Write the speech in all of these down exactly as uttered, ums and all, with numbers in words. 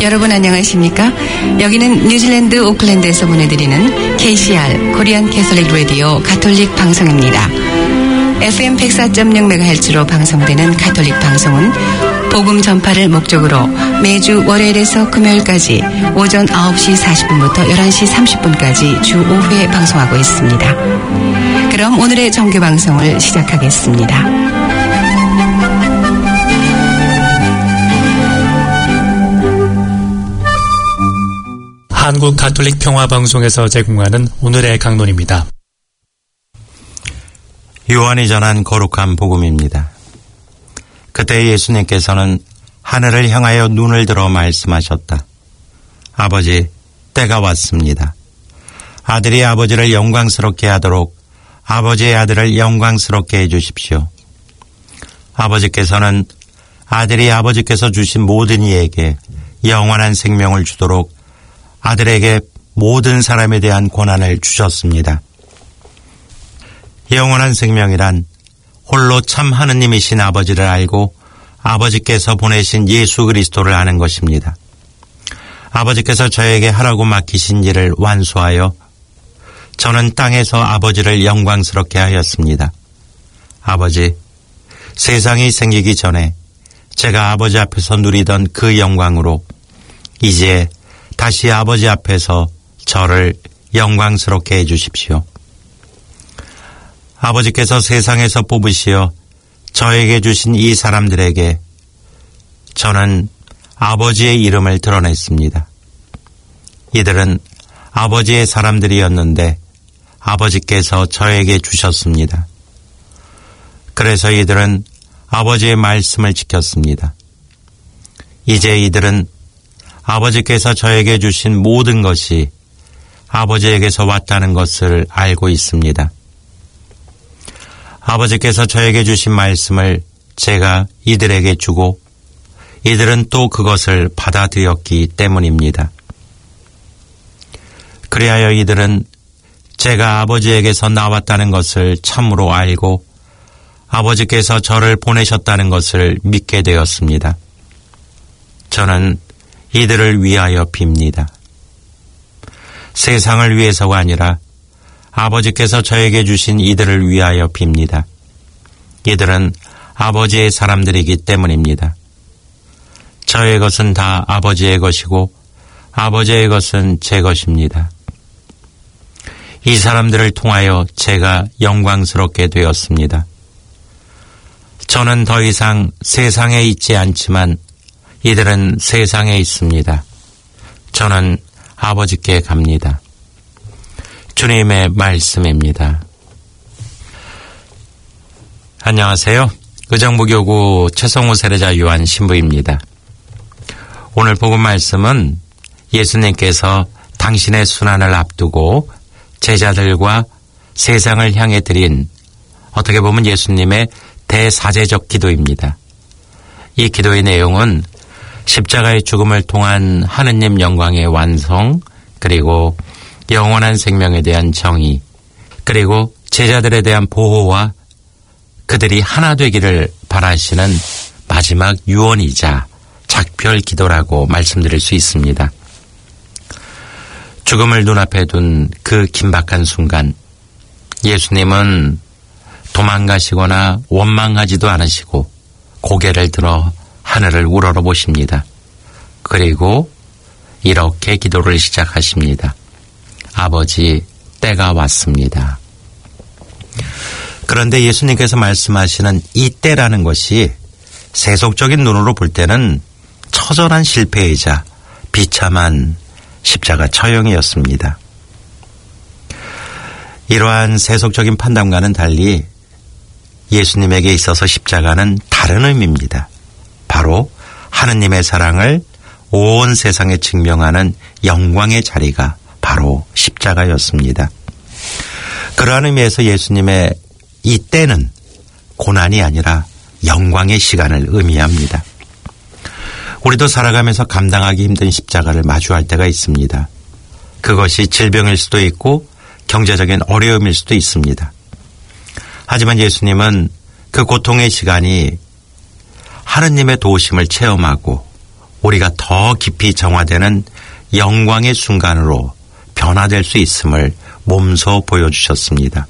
여러분 안녕하십니까? 여기는 뉴질랜드 오클랜드에서 보내드리는 케이씨알 코리안 캐톨릭 라디오 가톨릭 방송입니다. 에프엠 백사 점 영 메가헤르츠로 방송되는 가톨릭 방송은 복음 전파를 목적으로 매주 월요일에서 금요일까지 오전 아홉 시 사십 분부터 열한 시 삼십 분까지 주 오 회 방송하고 있습니다. 그럼 오늘의 정규 방송을 시작하겠습니다. 한국 가톨릭 평화방송에서 제공하는 오늘의 강론입니다. 요한이 전한 거룩한 복음입니다. 그때 예수님께서는 하늘을 향하여 눈을 들어 말씀하셨다. 아버지, 때가 왔습니다. 아들이 아버지를 영광스럽게 하도록 아버지의 아들을 영광스럽게 해주십시오. 아버지께서는 아들이 아버지께서 주신 모든 이에게 영원한 생명을 주도록 아들에게 모든 사람에 대한 권한을 주셨습니다. 영원한 생명이란 홀로 참 하느님이신 아버지를 알고 아버지께서 보내신 예수 그리스도를 아는 것입니다. 아버지께서 저에게 하라고 맡기신 일을 완수하여 저는 땅에서 아버지를 영광스럽게 하였습니다. 아버지, 세상이 생기기 전에 제가 아버지 앞에서 누리던 그 영광으로 이제 다시 아버지 앞에서 저를 영광스럽게 해주십시오. 아버지께서 세상에서 뽑으시어 저에게 주신 이 사람들에게 저는 아버지의 이름을 드러냈습니다. 이들은 아버지의 사람들이었는데 아버지께서 저에게 주셨습니다. 그래서 이들은 아버지의 말씀을 지켰습니다. 이제 이들은 아버지께서 저에게 주신 모든 것이 아버지에게서 왔다는 것을 알고 있습니다. 아버지께서 저에게 주신 말씀을 제가 이들에게 주고 이들은 또 그것을 받아들였기 때문입니다. 그리하여 이들은 제가 아버지에게서 나왔다는 것을 참으로 알고 아버지께서 저를 보내셨다는 것을 믿게 되었습니다. 저는 이들을 위하여 빕니다. 세상을 위해서가 아니라 아버지께서 저에게 주신 이들을 위하여 빕니다. 이들은 아버지의 사람들이기 때문입니다. 저의 것은 다 아버지의 것이고 아버지의 것은 제 것입니다. 이 사람들을 통하여 제가 영광스럽게 되었습니다. 저는 더 이상 세상에 있지 않지만 이들은 세상에 있습니다. 저는 아버지께 갑니다. 주님의 말씀입니다. 안녕하세요. 의정부교구 최성호 세례자 요한 신부입니다. 오늘 복음 말씀은 예수님께서 당신의 순환을 앞두고 제자들과 세상을 향해 드린 어떻게 보면 예수님의 대사제적 기도입니다. 이 기도의 내용은 십자가의 죽음을 통한 하느님 영광의 완성, 그리고 영원한 생명에 대한 정의, 그리고 제자들에 대한 보호와 그들이 하나 되기를 바라시는 마지막 유언이자 작별 기도라고 말씀드릴 수 있습니다. 죽음을 눈앞에 둔 그 긴박한 순간 예수님은 도망가시거나 원망하지도 않으시고 고개를 들어 하늘을 우러러 보십니다. 그리고 이렇게 기도를 시작하십니다. 아버지, 때가 왔습니다. 그런데 예수님께서 말씀하시는 이 때라는 것이 세속적인 눈으로 볼 때는 처절한 실패이자 비참한 십자가 처형이었습니다. 이러한 세속적인 판단과는 달리 예수님에게 있어서 십자가는 다른 의미입니다. 바로 하느님의 사랑을 온 세상에 증명하는 영광의 자리가 바로 십자가였습니다. 그러한 의미에서 예수님의 이 때는 고난이 아니라 영광의 시간을 의미합니다. 우리도 살아가면서 감당하기 힘든 십자가를 마주할 때가 있습니다. 그것이 질병일 수도 있고 경제적인 어려움일 수도 있습니다. 하지만 예수님은 그 고통의 시간이 하느님의 도우심을 체험하고 우리가 더 깊이 정화되는 영광의 순간으로 변화될 수 있음을 몸소 보여주셨습니다.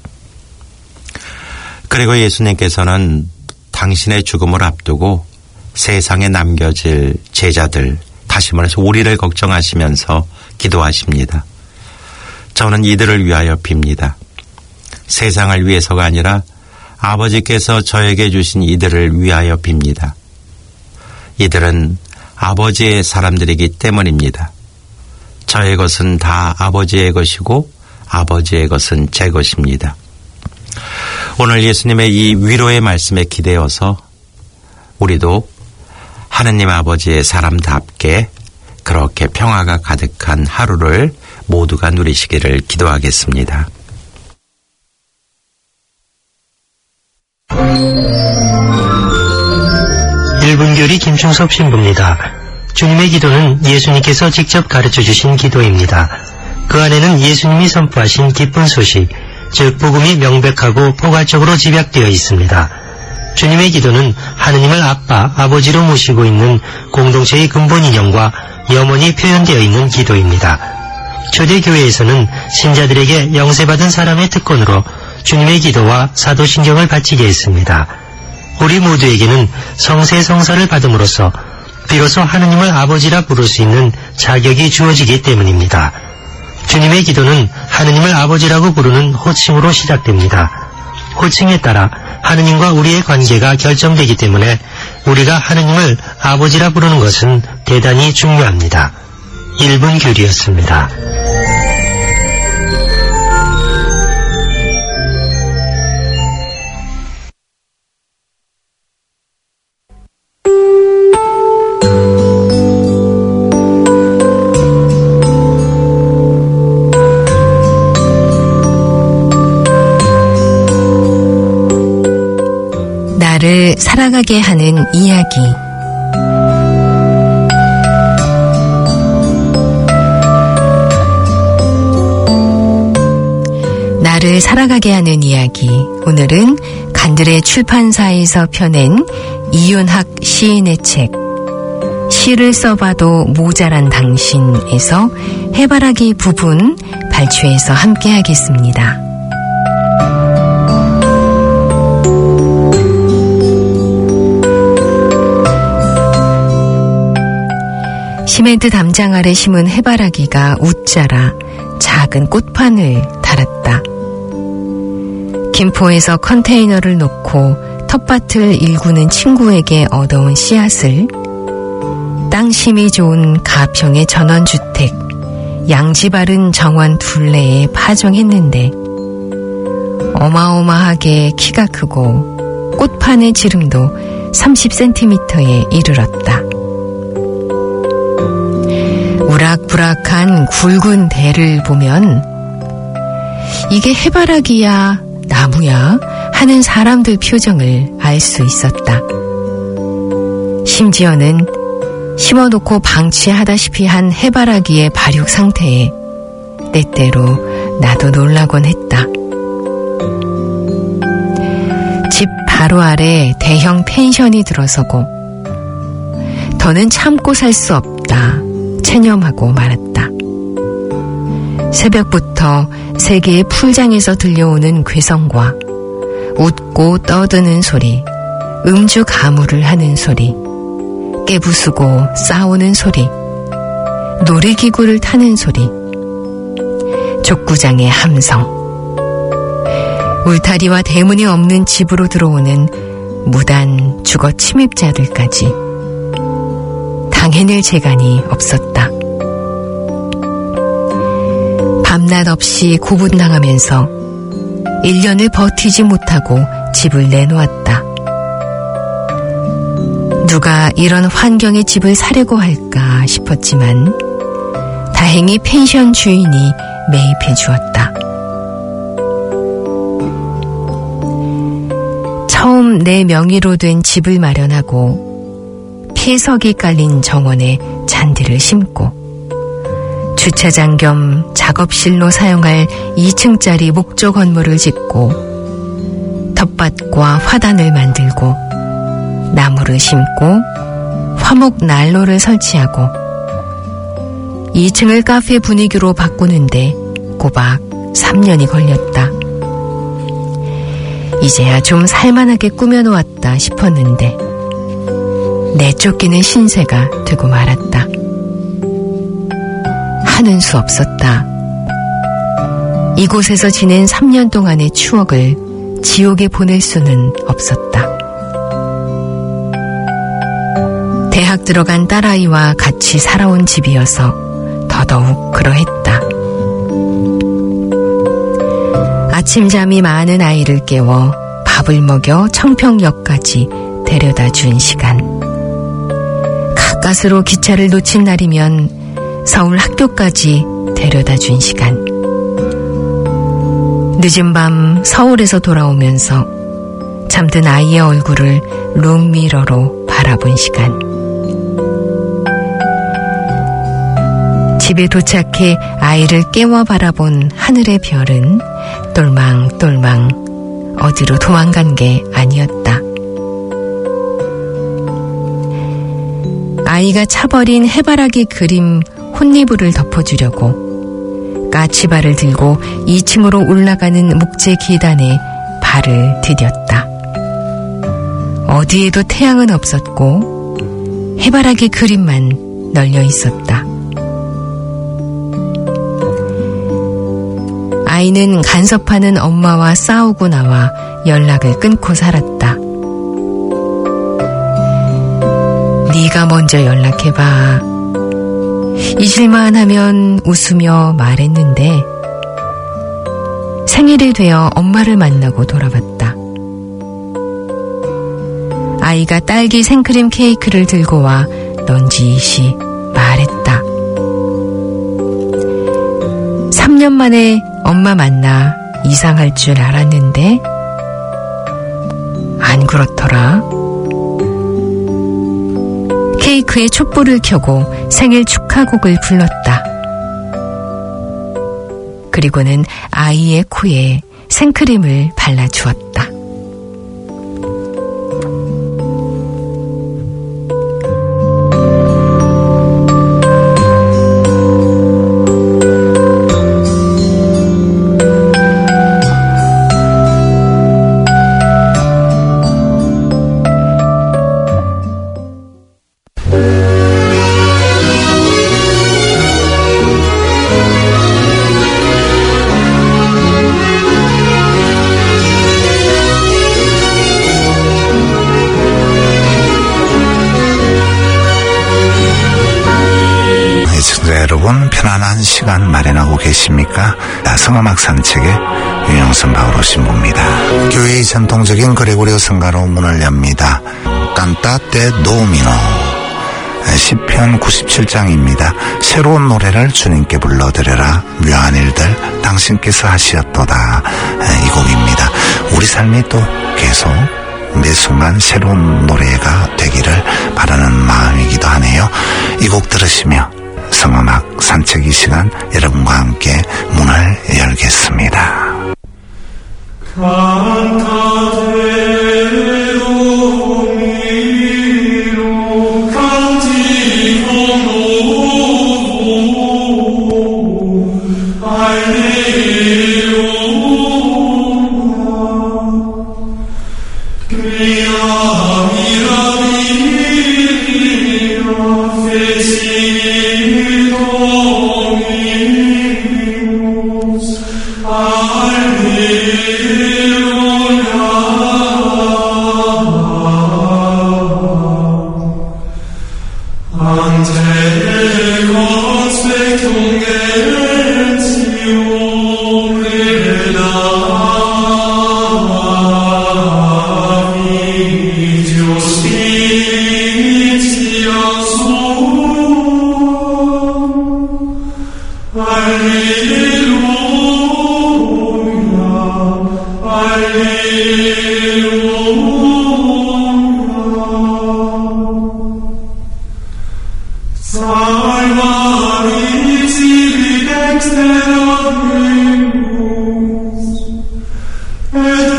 그리고 예수님께서는 당신의 죽음을 앞두고 세상에 남겨질 제자들, 다시 말해서 우리를 걱정하시면서 기도하십니다. 저는 이들을 위하여 빕니다. 세상을 위해서가 아니라 아버지께서 저에게 주신 이들을 위하여 빕니다. 이들은 아버지의 사람들이기 때문입니다. 저의 것은 다 아버지의 것이고 아버지의 것은 제 것입니다. 오늘 예수님의 이 위로의 말씀에 기대어서 우리도 하느님 아버지의 사람답게 그렇게 평화가 가득한 하루를 모두가 누리시기를 기도하겠습니다. 일 분 교리 김충섭 신부입니다. 주님의 기도는 예수님께서 직접 가르쳐 주신 기도입니다. 그 안에는 예수님이 선포하신 기쁜 소식, 즉 복음이 명백하고 포괄적으로 집약되어 있습니다. 주님의 기도는 하느님을 아빠, 아버지로 모시고 있는 공동체의 근본 인형과 염원이 표현되어 있는 기도입니다. 초대교회에서는 신자들에게 영세받은 사람의 특권으로 주님의 기도와 사도신경을 바치게 했습니다. 우리 모두에게는 성세성사를 받음으로써 비로소 하느님을 아버지라 부를 수 있는 자격이 주어지기 때문입니다. 주님의 기도는 하느님을 아버지라고 부르는 호칭으로 시작됩니다. 호칭에 따라 하느님과 우리의 관계가 결정되기 때문에 우리가 하느님을 아버지라 부르는 것은 대단히 중요합니다. 일 분 교리였습니다. 나를 살아가게 하는 이야기. 나를 살아가게 하는 이야기. 오늘은 간드레 출판사에서 펴낸 이윤학 시인의 책 시를 써봐도 모자란 당신에서 해바라기 부분 발췌해서 함께 하겠습니다. 시멘트 담장 아래 심은 해바라기가 웃자라 작은 꽃판을 달았다. 김포에서 컨테이너를 놓고 텃밭을 일구는 친구에게 얻어온 씨앗을 땅심이 좋은 가평의 전원주택 양지 바른 정원 둘레에 파종했는데 어마어마하게 키가 크고 꽃판의 지름도 삼십 센티미터에 이르렀다. 우락부락한 굵은 대를 보면 이게 해바라기야 나무야 하는 사람들 표정을 알 수 있었다. 심지어는 심어놓고 방치하다시피 한 해바라기의 발육 상태에 때때로 나도 놀라곤 했다. 집 바로 아래 대형 펜션이 들어서고 더는 참고 살 수 없다 체념하고 말았다. 새벽부터 세 개의 풀장에서 들려오는 괴성과 웃고 떠드는 소리, 음주 가무를 하는 소리, 깨부수고 싸우는 소리, 놀이기구를 타는 소리, 족구장의 함성, 울타리와 대문이 없는 집으로 들어오는 무단 주거 침입자들까지 당해낼 재간이 없었다. 밤낮 없이 고분당하면서 일 년을 버티지 못하고 집을 내놓았다. 누가 이런 환경의 집을 사려고 할까 싶었지만 다행히 펜션 주인이 매입해 주었다. 처음 내 명의로 된 집을 마련하고 폐석이 깔린 정원에 잔디를 심고 주차장 겸 작업실로 사용할 이 층짜리 목조 건물을 짓고 텃밭과 화단을 만들고 나무를 심고 화목 난로를 설치하고 이 층을 카페 분위기로 바꾸는데 꼬박 삼 년이 걸렸다. 이제야 좀 살만하게 꾸며놓았다 싶었는데 내쫓기는 신세가 되고 말았다. 하는 수 없었다. 이곳에서 지낸 삼 년 동안의 추억을 지옥에 보낼 수는 없었다. 대학 들어간 딸아이와 같이 살아온 집이어서 더더욱 그러했다. 아침잠이 많은 아이를 깨워 밥을 먹여 청평역까지 데려다 준 시간. 가까스로 기차를 놓친 날이면 서울 학교까지 데려다 준 시간. 늦은 밤 서울에서 돌아오면서 잠든 아이의 얼굴을 룸미러로 바라본 시간. 집에 도착해 아이를 깨워 바라본 하늘의 별은 똘망똘망 어디로 도망간 게 아니었다. 아이가 차버린 해바라기 그림 혼니부를 덮어주려고 까치발을 들고 이 층으로 올라가는 목재 계단에 발을 디뎠다. 어디에도 태양은 없었고 해바라기 그림만 널려 있었다. 아이는 간섭하는 엄마와 싸우고 나와 연락을 끊고 살았다. 네가 먼저 연락해봐. 잊을만 하면 웃으며 말했는데 생일이 되어 엄마를 만나고 돌아왔다. 아이가 딸기 생크림 케이크를 들고 와 넌지시 말했다. 삼 년 만에 엄마 만나 이상할 줄 알았는데 안 그렇더라. 케이크에 촛불을 켜고 생일 축하곡을 불렀다. 그리고는 아이의 코에 생크림을 발라주었다. 여러분 편안한 시간 마련하고 계십니까? 성음악 산책의 유영선 바오로 신부입니다. 교회의 전통적인 그레고리오 성가로 문을 엽니다. 깐따떼 도미노 시편 구십칠 장입니다. 새로운 노래를 주님께 불러드려라. 묘한 일들 당신께서 하시었도다. 이 곡입니다. 우리 삶이 또 계속 매 순간 새로운 노래가 되기를 바라는 마음이기도 하네요. 이 곡 들으시며 성음악 산책 이 시간 여러분과 함께 문을 열겠습니다.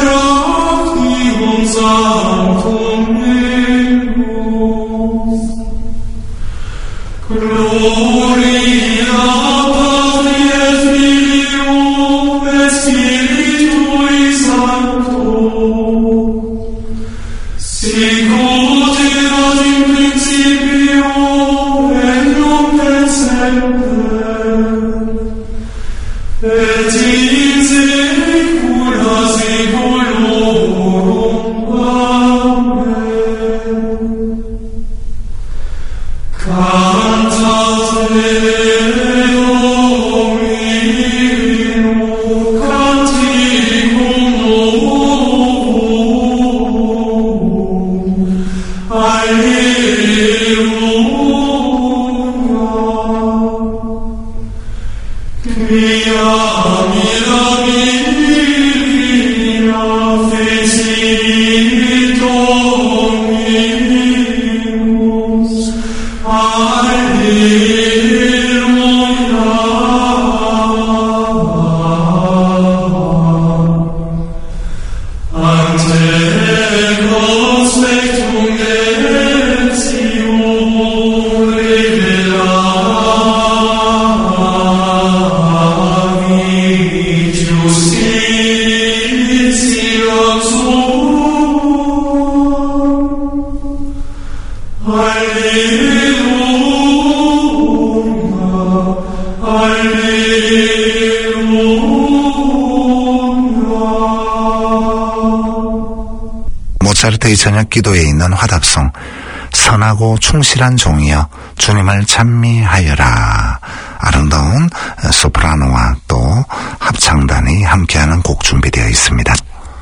Santum Deus 모차르트의 저녁 기도에 있는 화답송, 선하고 충실한 종이여 주님을 찬미하여라. 아름다운 소프라노와 또 합창단이 함께하는 곡 준비되어 있습니다.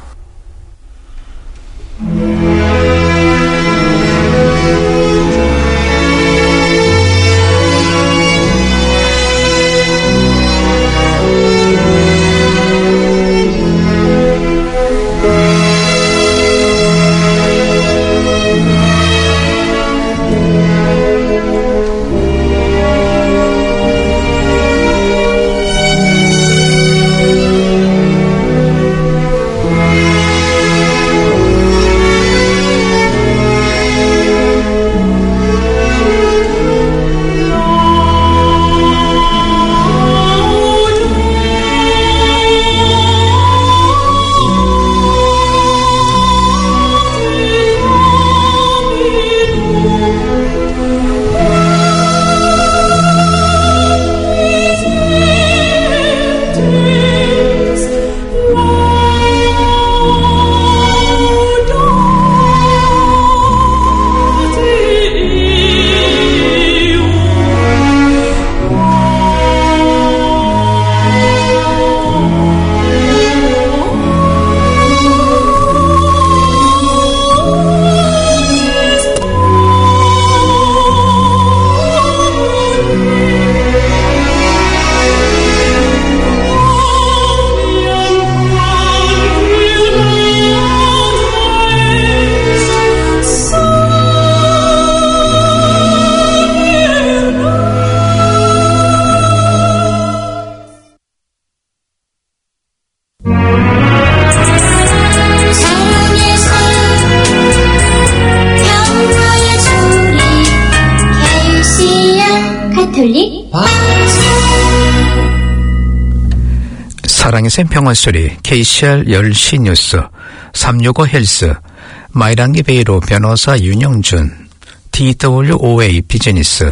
사랑의 샘 평화소리 케이씨알 열 시 뉴스 삼육오 헬스 마이랑기 베이로 변호사 윤영준 디더블유오에이 비즈니스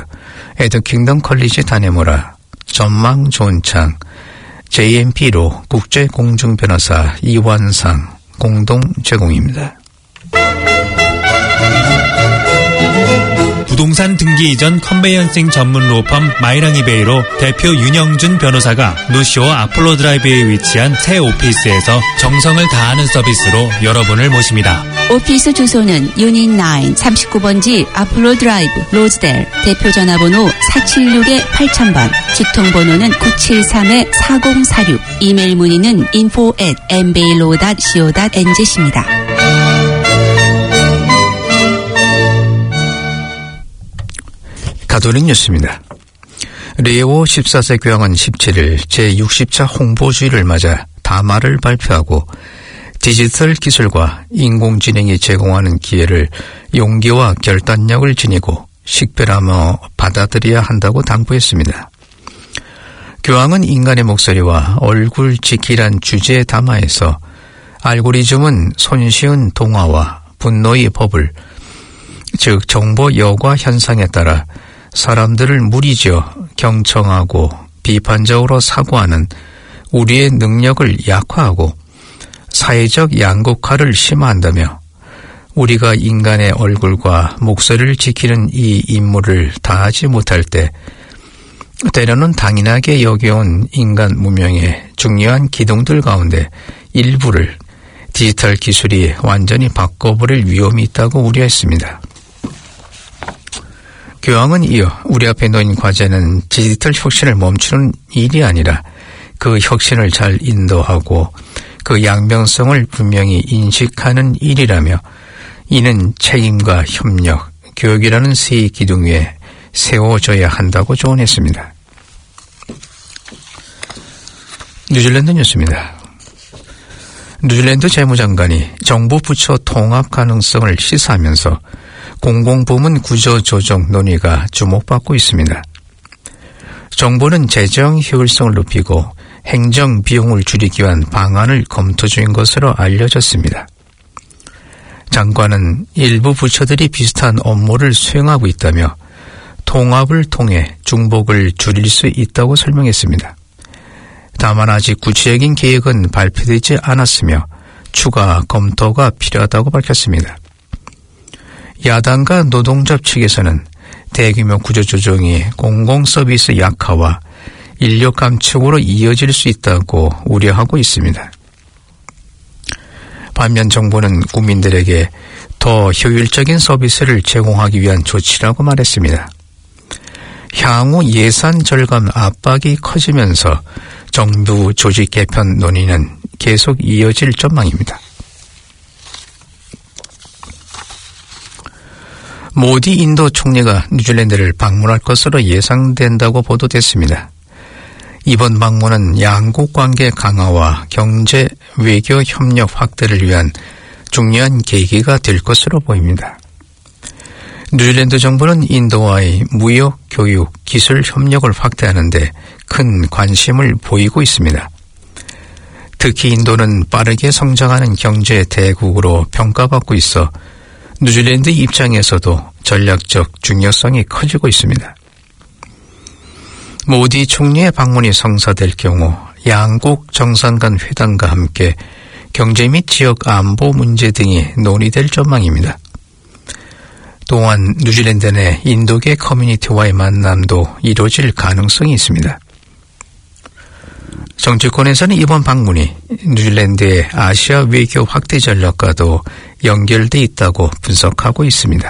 에드킹덤 컬리지 다네모라 전망 좋은 창 제이엠피로 국제공중변호사 이완상 공동 제공입니다. 부동산 등기 이전 컨베이언싱 전문 로펌 마이랑이베이로 대표 윤영준 변호사가 노시오 아폴로 드라이브에 위치한 새 오피스에서 정성을 다하는 서비스로 여러분을 모십니다. 오피스 주소는 유닛 나인 삼십구 번지 아폴로 드라이브 로즈델, 대표 전화번호 사칠육 팔천 번, 직통번호는 구칠삼 사공사육, 이메일 문의는 인포 앳 엠베일로 닷 씨오 닷 엔지씨입니다. 가톨릭 뉴스입니다. 레오 십사 세 교황은 십칠 일 제육십 차 홍보주의를 맞아 담화를 발표하고 디지털 기술과 인공지능이 제공하는 기회를 용기와 결단력을 지니고 식별하며 받아들여야 한다고 당부했습니다. 교황은 인간의 목소리와 얼굴 지키란 주제의 담화에서 알고리즘은 손쉬운 동화와 분노의 법을, 즉 정보 여과 현상에 따라 사람들을 무리지어 경청하고 비판적으로 사고하는 우리의 능력을 약화하고 사회적 양극화를 심화한다며 우리가 인간의 얼굴과 목소리를 지키는 이 임무를 다하지 못할 때 때로는 당연하게 여겨온 인간 문명의 중요한 기둥들 가운데 일부를 디지털 기술이 완전히 바꿔버릴 위험이 있다고 우려했습니다. 교황은 이어 우리 앞에 놓인 과제는 디지털 혁신을 멈추는 일이 아니라 그 혁신을 잘 인도하고 그 양면성을 분명히 인식하는 일이라며 이는 책임과 협력, 교육이라는 세 기둥 위에 세워져야 한다고 조언했습니다. 뉴질랜드 뉴스입니다. 뉴질랜드 재무장관이 정부 부처 통합 가능성을 시사하면서 공공부문 구조 조정 논의가 주목받고 있습니다. 정부는 재정 효율성을 높이고 행정 비용을 줄이기 위한 방안을 검토 중인 것으로 알려졌습니다. 장관은 일부 부처들이 비슷한 업무를 수행하고 있다며 통합을 통해 중복을 줄일 수 있다고 설명했습니다. 다만 아직 구체적인 계획은 발표되지 않았으며 추가 검토가 필요하다고 밝혔습니다. 야당과 노동조합 측에서는 대규모 구조조정이 공공서비스 약화와 인력 감축으로 이어질 수 있다고 우려하고 있습니다. 반면 정부는 국민들에게 더 효율적인 서비스를 제공하기 위한 조치라고 말했습니다. 향후 예산 절감 압박이 커지면서 정부 조직 개편 논의는 계속 이어질 전망입니다. 모디 인도 총리가 뉴질랜드를 방문할 것으로 예상된다고 보도됐습니다. 이번 방문은 양국 관계 강화와 경제, 외교 협력 확대를 위한 중요한 계기가 될 것으로 보입니다. 뉴질랜드 정부는 인도와의 무역, 교육, 기술 협력을 확대하는 데 큰 관심을 보이고 있습니다. 특히 인도는 빠르게 성장하는 경제 대국으로 평가받고 있어 뉴질랜드 입장에서도 전략적 중요성이 커지고 있습니다. 모디 총리의 방문이 성사될 경우 양국 정상 간 회담과 함께 경제 및 지역 안보 문제 등이 논의될 전망입니다. 또한 뉴질랜드 내 인도계 커뮤니티와의 만남도 이루어질 가능성이 있습니다. 정치권에서는 이번 방문이 뉴질랜드의 아시아 외교 확대 전략과도 연결돼 있다고 분석하고 있습니다.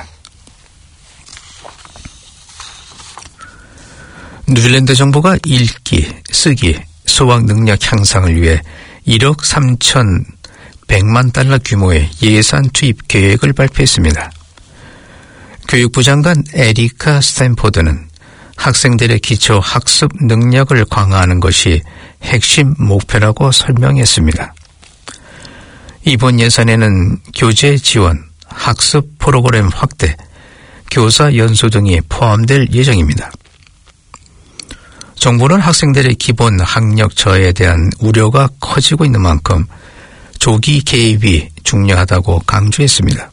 뉴질랜드 정부가 읽기, 쓰기, 수학 능력 향상을 위해 일억 삼천백만 달러 규모의 예산 투입 계획을 발표했습니다. 교육부 장관 에리카 스탠포드는 학생들의 기초 학습 능력을 강화하는 것이 핵심 목표라고 설명했습니다. 이번 예산에는 교재 지원, 학습 프로그램 확대, 교사 연수 등이 포함될 예정입니다. 정부는 학생들의 기본 학력 저하에 대한 우려가 커지고 있는 만큼 조기 개입이 중요하다고 강조했습니다.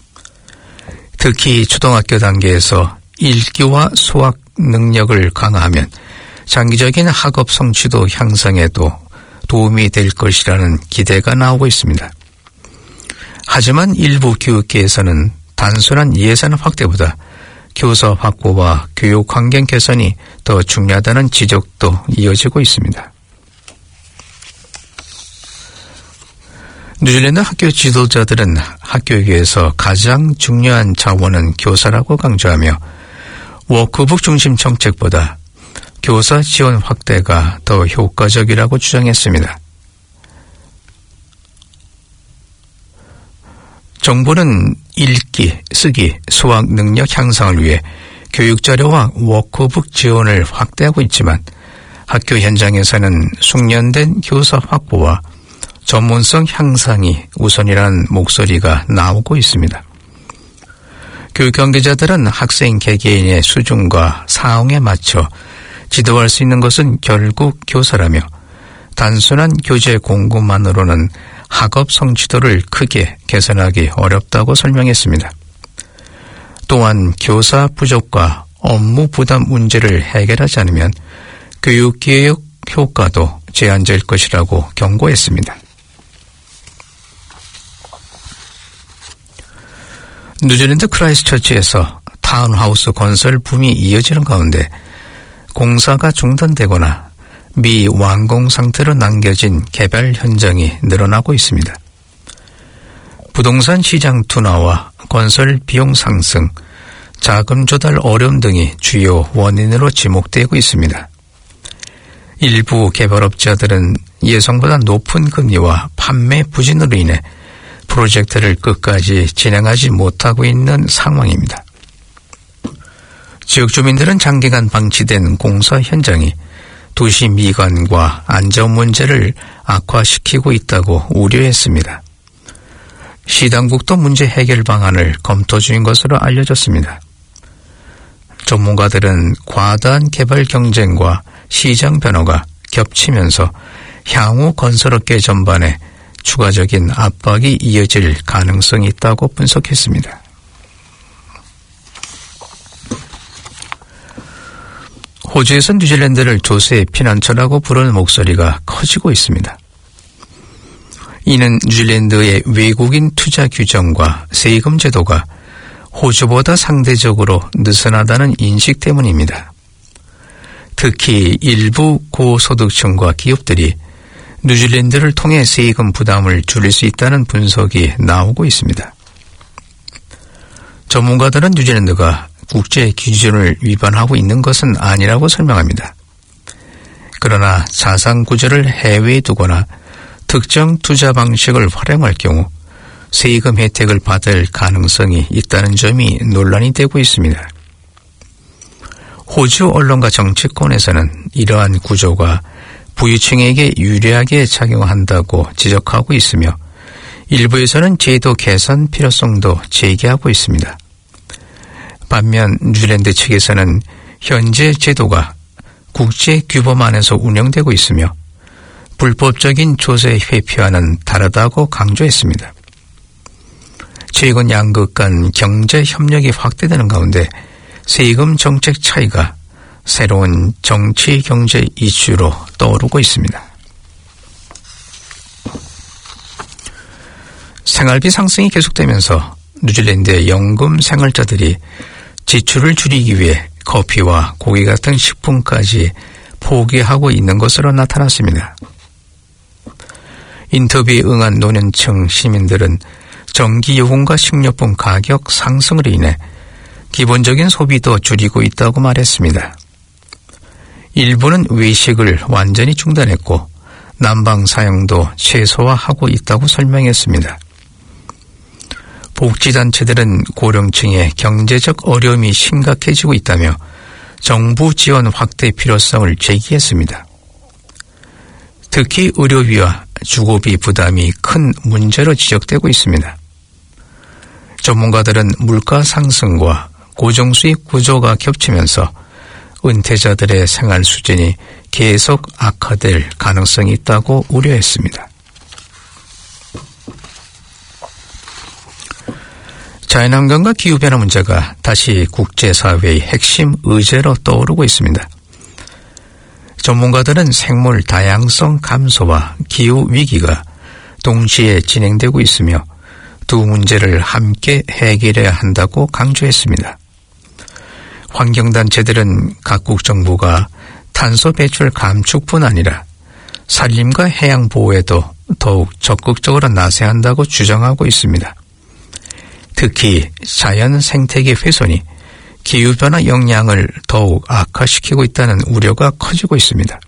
특히 초등학교 단계에서 읽기와 수학 능력을 강화하면 장기적인 학업 성취도 향상에도 도움이 될 것이라는 기대가 나오고 있습니다. 하지만 일부 교육계에서는 단순한 예산 확대보다 교사 확보와 교육 환경 개선이 더 중요하다는 지적도 이어지고 있습니다. 뉴질랜드 학교 지도자들은 학교에서 가장 중요한 자원은 교사라고 강조하며 워크북 중심 정책보다 교사 지원 확대가 더 효과적이라고 주장했습니다. 정부는 읽기, 쓰기, 수학 능력 향상을 위해 교육자료와 워크북 지원을 확대하고 있지만 학교 현장에서는 숙련된 교사 확보와 전문성 향상이 우선이라는 목소리가 나오고 있습니다. 교육 관계자들은 학생 개개인의 수준과 상황에 맞춰 지도할 수 있는 것은 결국 교사라며 단순한 교재 공부만으로는 학업 성취도를 크게 개선하기 어렵다고 설명했습니다. 또한 교사 부족과 업무 부담 문제를 해결하지 않으면 교육개혁 효과도 제한될 것이라고 경고했습니다. 뉴질랜드 크라이스트처치에서 타운하우스 건설 붐이 이어지는 가운데 공사가 중단되거나 미완공 상태로 남겨진 개발 현장이 늘어나고 있습니다. 부동산 시장 둔화와 건설 비용 상승, 자금 조달 어려움 등이 주요 원인으로 지목되고 있습니다. 일부 개발업자들은 예상보다 높은 금리와 판매 부진으로 인해 프로젝트를 끝까지 진행하지 못하고 있는 상황입니다. 지역 주민들은 장기간 방치된 공사 현장이 도시 미관과 안전 문제를 악화시키고 있다고 우려했습니다. 시당국도 문제 해결 방안을 검토 중인 것으로 알려졌습니다. 전문가들은 과다한 개발 경쟁과 시장 변화가 겹치면서 향후 건설업계 전반에 추가적인 압박이 이어질 가능성이 있다고 분석했습니다. 호주에서 뉴질랜드를 조세 피난처라고 부르는 목소리가 커지고 있습니다. 이는 뉴질랜드의 외국인 투자 규정과 세금 제도가 호주보다 상대적으로 느슨하다는 인식 때문입니다. 특히 일부 고소득층과 기업들이 뉴질랜드를 통해 세금 부담을 줄일 수 있다는 분석이 나오고 있습니다. 전문가들은 뉴질랜드가 국제 기준을 위반하고 있는 것은 아니라고 설명합니다. 그러나 자산 구조를 해외에 두거나 특정 투자 방식을 활용할 경우 세금 혜택을 받을 가능성이 있다는 점이 논란이 되고 있습니다. 호주 언론과 정치권에서는 이러한 구조가 부유층에게 유리하게 작용한다고 지적하고 있으며 일부에서는 제도 개선 필요성도 제기하고 있습니다. 반면 뉴질랜드 측에서는 현재 제도가 국제 규범 안에서 운영되고 있으며 불법적인 조세 회피와는 다르다고 강조했습니다. 최근 양국 간 경제 협력이 확대되는 가운데 세금 정책 차이가 새로운 정치 경제 이슈로 떠오르고 있습니다. 생활비 상승이 계속되면서 뉴질랜드의 연금 생활자들이 지출을 줄이기 위해 커피와 고기 같은 식품까지 포기하고 있는 것으로 나타났습니다. 인터뷰에 응한 노년층 시민들은 전기요금과 식료품 가격 상승으로 인해 기본적인 소비도 줄이고 있다고 말했습니다. 일부는 외식을 완전히 중단했고 난방 사용도 최소화하고 있다고 설명했습니다. 복지단체들은 고령층의 경제적 어려움이 심각해지고 있다며 정부 지원 확대 필요성을 제기했습니다. 특히 의료비와 주거비 부담이 큰 문제로 지적되고 있습니다. 전문가들은 물가 상승과 고정수입 구조가 겹치면서 은퇴자들의 생활 수준이 계속 악화될 가능성이 있다고 우려했습니다. 자연환경과 기후변화 문제가 다시 국제사회의 핵심 의제로 떠오르고 있습니다. 전문가들은 생물 다양성 감소와 기후위기가 동시에 진행되고 있으며 두 문제를 함께 해결해야 한다고 강조했습니다. 환경단체들은 각국 정부가 탄소 배출 감축뿐 아니라 산림과 해양 보호에도 더욱 적극적으로 나서야 한다고 주장하고 있습니다. 특히 자연 생태계 훼손이 기후변화 영향을 더욱 악화시키고 있다는 우려가 커지고 있습니다.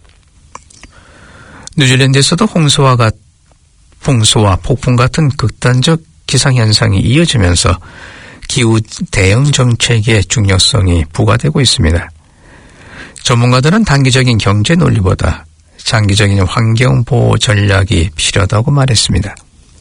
뉴질랜드에서도 홍수와, 가, 홍수와 폭풍 같은 극단적 기상현상이 이어지면서 기후 대응 정책의 중요성이 부과되고 있습니다. 전문가들은 단기적인 경제 논리보다 장기적인 환경보호 전략이 필요하다고 말했습니다.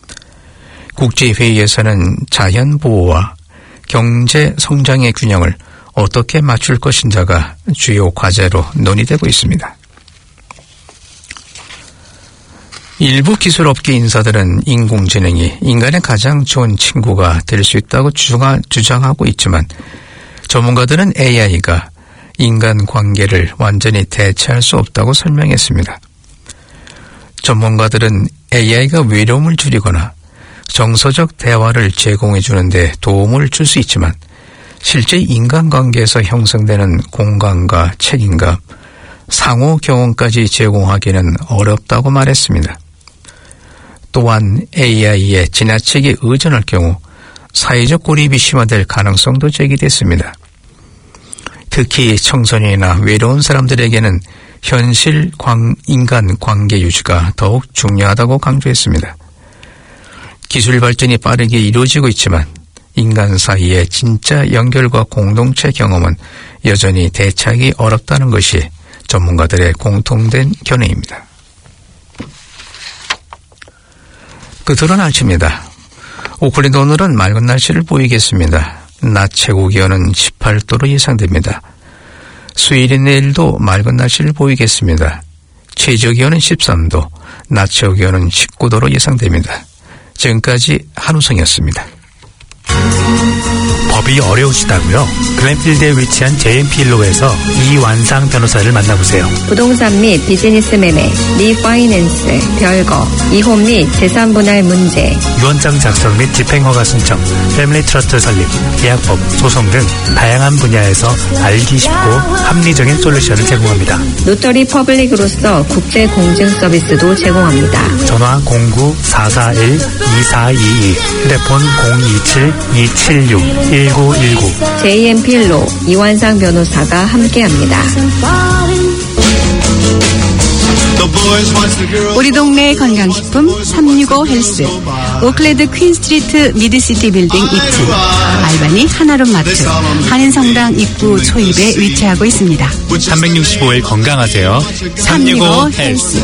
국제회의에서는 자연보호와 경제 성장의 균형을 어떻게 맞출 것인가가 주요 과제로 논의되고 있습니다. 일부 기술업계 인사들은 인공지능이 인간의 가장 좋은 친구가 될 수 있다고 주장하고 있지만 전문가들은 에이아이가 인간 관계를 완전히 대체할 수 없다고 설명했습니다. 전문가들은 에이아이가 외로움을 줄이거나 정서적 대화를 제공해 주는데 도움을 줄 수 있지만 실제 인간관계에서 형성되는 공감과 책임감, 상호 경험까지 제공하기는 어렵다고 말했습니다. 또한 에이아이에 지나치게 의존할 경우 사회적 고립이 심화될 가능성도 제기됐습니다. 특히 청소년이나 외로운 사람들에게는 현실 인간 관계 유지가 더욱 중요하다고 강조했습니다. 기술 발전이 빠르게 이루어지고 있지만 인간 사이의 진짜 연결과 공동체 경험은 여전히 대체하기 어렵다는 것이 전문가들의 공통된 견해입니다. 끝으로 날씨입니다. 오클랜드 오늘은 맑은 날씨를 보이겠습니다. 낮 최고 기온은 십팔 도로 예상됩니다. 수요일인 내일도 맑은 날씨를 보이겠습니다. 최저 기온은 십삼 도, 낮 최고 기온은 십구 도로 예상됩니다. 지금까지 한우성이었습니다. 법이 어려우시다고요? 글렌필드에 위치한 제이엠피일로에서 이완상 변호사를 만나보세요. 부동산 및 비즈니스 매매, 리파이낸스, 별거, 이혼 및 재산 분할 문제, 유언장 작성 및 집행허가 신청, 패밀리 트러스트 설립, 계약법, 소송 등 다양한 분야에서 알기 쉽고 합리적인 솔루션을 제공합니다. 노터리 퍼블릭으로서 국제 공증 서비스도 제공합니다. 전화 공구 사사일 이사이이, 휴대폰 공이칠 이칠육 일구일구. 제이엠피일로 이완상 변호사가 함께합니다. 우리 동네 건강식품 삼육오 헬스, 오클랜드 퀸스트리트 미드시티 빌딩 이 층, 알바니 하나룸 마트, 한인성당 입구 초입에 위치하고 있습니다. 삼백육십오 일 건강하세요. 삼육오 헬스.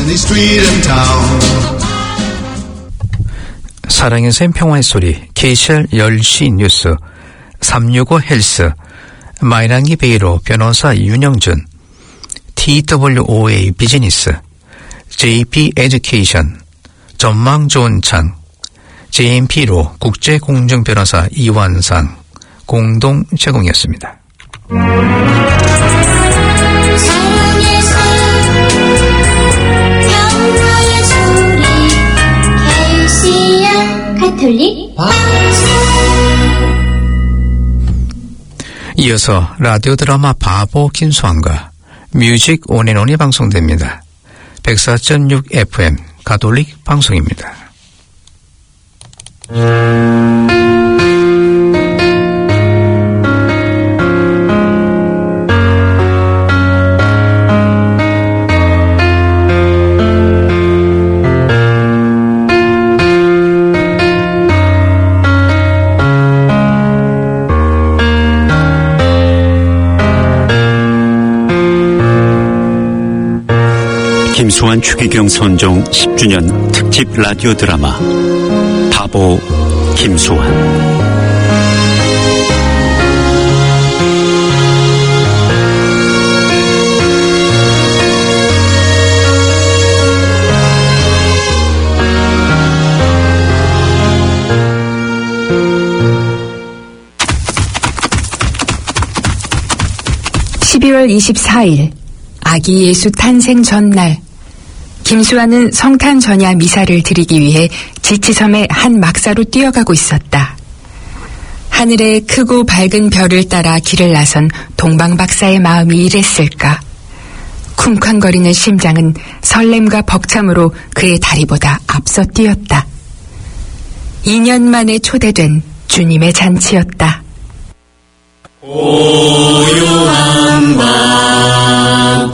사랑의 샘 평화의 소리, 케이씨알 열 시 뉴스, 삼육오 헬스, 마이랑기 베이로 변호사 윤영준, 티더블유오에이 비즈니스, 제이피 에듀케이션, 전망 좋은 창, 제이엠피로 국제공정 변호사 이완상 공동 제공이었습니다. 사랑의 샘 평화의 소리 케이씨알 가톨릭 방송. 이어서 라디오 드라마 바보 김수환과 뮤직 온앤온이 방송됩니다. 백사 점 육 에프엠 가톨릭 방송입니다. 김수환 추기경 선종 십 주년 특집 라디오 드라마 바보 김수환. 십이월 이십사일 아기 예수 탄생 전날, 김수환은 성탄 전야 미사를 드리기 위해 지치섬의 한 막사로 뛰어가고 있었다. 하늘에 크고 밝은 별을 따라 길을 나선 동방 박사의 마음이 이랬을까. 쿵쾅거리는 심장은 설렘과 벅참으로 그의 다리보다 앞서 뛰었다. 이 년 만에 초대된 주님의 잔치였다. 고요한 밤,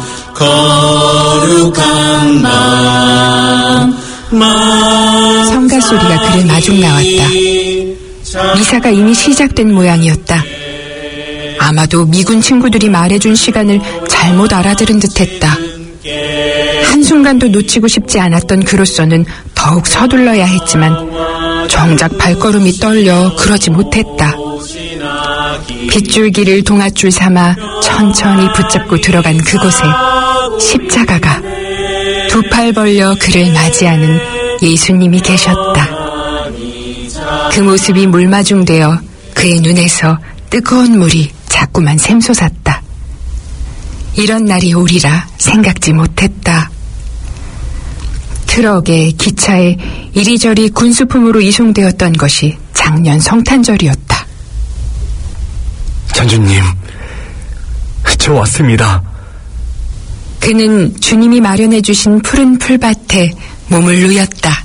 거룩한 밤, 성가 소리가 그를 마중 나왔다. 미사가 이미 시작된 모양이었다. 아마도 미군 친구들이 말해준 시간을 잘못 알아들은 듯했다. 한순간도 놓치고 싶지 않았던 그로서는 더욱 서둘러야 했지만 정작 발걸음이 떨려 그러지 못했다. 빗줄기를 동아줄 삼아 천천히 붙잡고 들어간 그곳에 십자가가 두 팔 벌려 그를 맞이하는 예수님이 계셨다. 그 모습이 물마중되어 그의 눈에서 뜨거운 물이 자꾸만 샘솟았다. 이런 날이 오리라 생각지 못했다. 트럭에 기차에 이리저리 군수품으로 이송되었던 것이 작년 성탄절이었다. 천주님, 저 왔습니다. 그는 주님이 마련해 주신 푸른 풀밭에 몸을 누였다.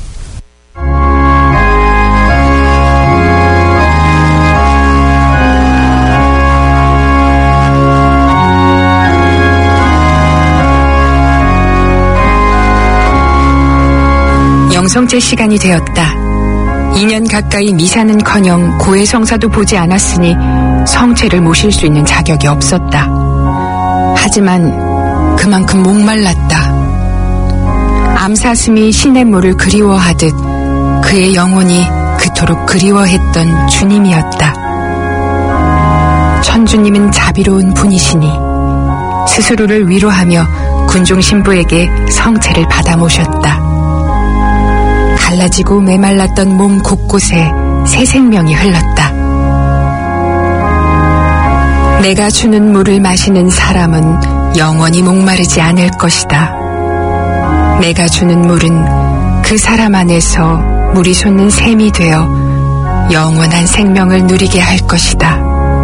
영성제 시간이 되었다. 이 년 가까이 미사는커녕 고해 성사도 보지 않았으니 성체를 모실 수 있는 자격이 없었다. 하지만 그만큼 목말랐다. 암사슴이 시냇물을 그리워하듯 그의 영혼이 그토록 그리워했던 주님이었다. 천주님은 자비로운 분이시니 스스로를 위로하며 군중 신부에게 성체를 받아 모셨다. 갈라지고 메말랐던 몸 곳곳에 새 생명이 흘렀다. 내가 주는 물을 마시는 사람은 영원히 목마르지 않을 것이다. 내가 주는 물은 그 사람 안에서 물이 솟는 샘이 되어 영원한 생명을 누리게 할 것이다.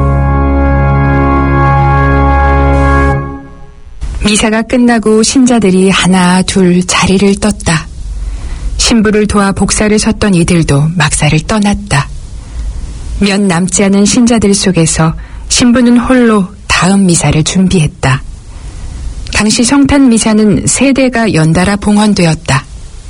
미사가 끝나고 신자들이 하나 둘 자리를 떴다. 신부를 도와 복사를 섰던 이들도 막사를 떠났다. 몇 남지 않은 신자들 속에서 신부는 홀로 다음 미사를 준비했다. 당시 성탄 미사는 세 대가 연달아 봉헌되었다.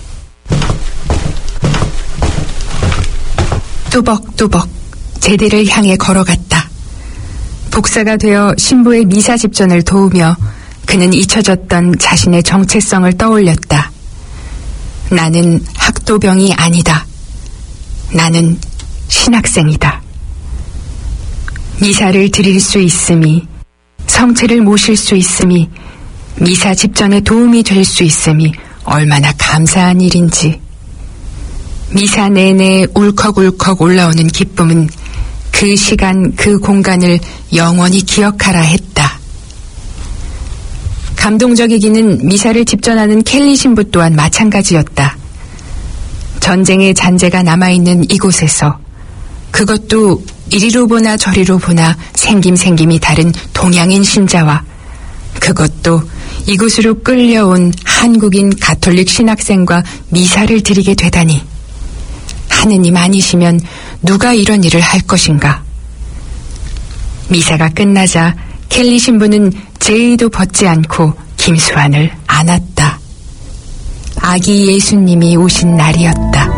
뚜벅뚜벅 제대를 향해 걸어갔다. 복사가 되어 신부의 미사 집전을 도우며 그는 잊혀졌던 자신의 정체성을 떠올렸다. 나는 학도병이 아니다. 나는 신학생이다. 미사를 드릴 수 있음이, 성체를 모실 수 있음이, 미사 집전에 도움이 될 수 있음이 얼마나 감사한 일인지. 미사 내내 울컥울컥 올라오는 기쁨은 그 시간 그 공간을 영원히 기억하라 했다. 감동적이기는 미사를 집전하는 켈리 신부 또한 마찬가지였다. 전쟁의 잔재가 남아있는 이곳에서, 그것도 이리로 보나 저리로 보나 생김생김이 다른 동양인 신자와, 그것도 이곳으로 끌려온 한국인 가톨릭 신학생과 미사를 드리게 되다니, 하느님 아니시면 누가 이런 일을 할 것인가. 미사가 끝나자 켈리 신부는 제의도 벗지 않고 김수환을 안았다. 아기 예수님이 오신 날이었다.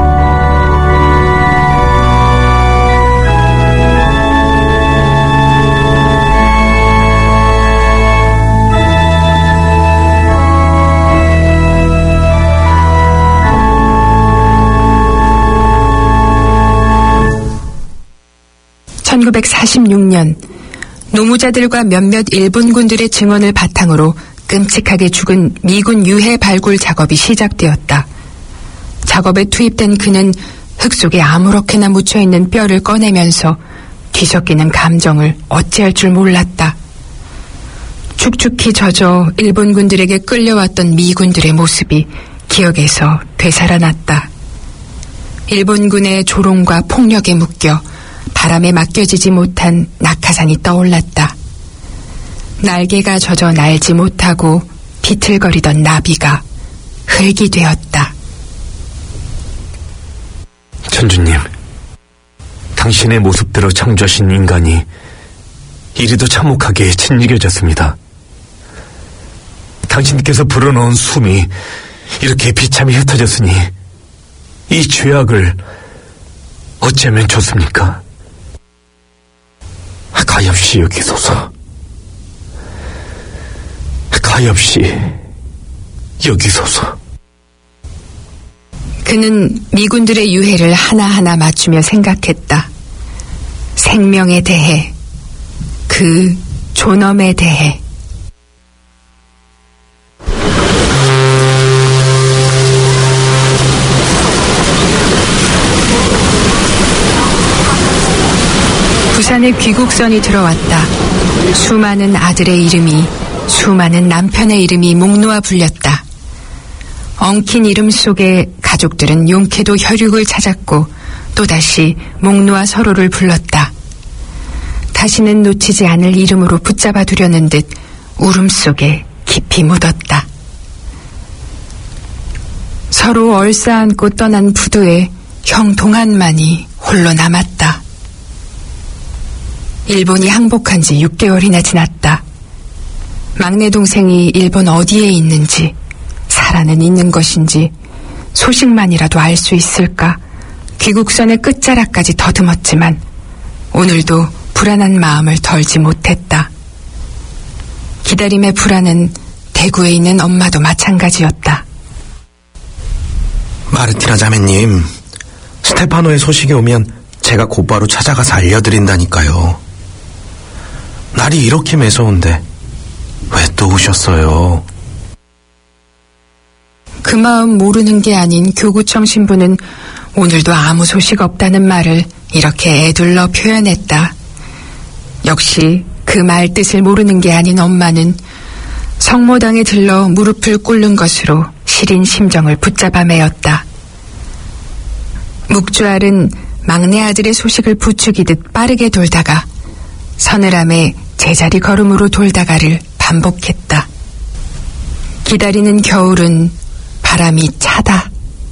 천구백사십육 년 노무자들과 몇몇 일본군들의 증언을 바탕으로 끔찍하게 죽은 미군 유해 발굴 작업이 시작되었다. 작업에 투입된 그는 흙 속에 아무렇게나 묻혀있는 뼈를 꺼내면서 뒤섞이는 감정을 어찌할 줄 몰랐다. 축축히 젖어 일본군들에게 끌려왔던 미군들의 모습이 기억에서 되살아났다. 일본군의 조롱과 폭력에 묶여 바람에 맡겨지지 못한 낙하산이 떠올랐다. 날개가 젖어 날지 못하고 비틀거리던 나비가 흙이 되었다. 천주님, 당신의 모습대로 창조하신 인간이 이리도 참혹하게 짓이겨졌습니다. 당신께서 불어넣은 숨이 이렇게 비참히 흩어졌으니 이 죄악을 어찌하면 좋습니까? 가엾이 여기소서. 가엾이 여기소서. 그는 미군들의 유해를 하나하나 맞추며 생각했다. 생명에 대해, 그 존엄에 대해. 부산에 귀국선이 들어왔다. 수많은 아들의 이름이, 수많은 남편의 이름이 목 놓아 불렸다. 엉킨 이름 속에 가족들은 용케도 혈육을 찾았고 또다시 목 놓아 서로를 불렀다. 다시는 놓치지 않을 이름으로 붙잡아 두려는 듯 울음 속에 깊이 묻었다. 서로 얼싸안고 떠난 부두에 형 동안만이 홀로 남았다. 일본이 항복한 지 육 개월이나 지났다. 막내 동생이 일본 어디에 있는지, 살아는 있는 것인지 소식만이라도 알 수 있을까 귀국선의 끝자락까지 더듬었지만 오늘도 불안한 마음을 덜지 못했다. 기다림의 불안은 대구에 있는 엄마도 마찬가지였다. 마르티나 자매님, 스테파노의 소식이 오면 제가 곧바로 찾아가서 알려드린다니까요. 날이 이렇게 매서운데 왜 또 오셨어요? 그 마음 모르는 게 아닌 교구청 신부는 오늘도 아무 소식 없다는 말을 이렇게 애둘러 표현했다. 역시 그 말 뜻을 모르는 게 아닌 엄마는 성모당에 들러 무릎을 꿇는 것으로 시린 심정을 붙잡아 매었다. 묵주알은 막내 아들의 소식을 부추기듯 빠르게 돌다가 서늘함에 제자리 걸음으로 돌다가를 반복했다. 기다리는 겨울은 바람이 차다.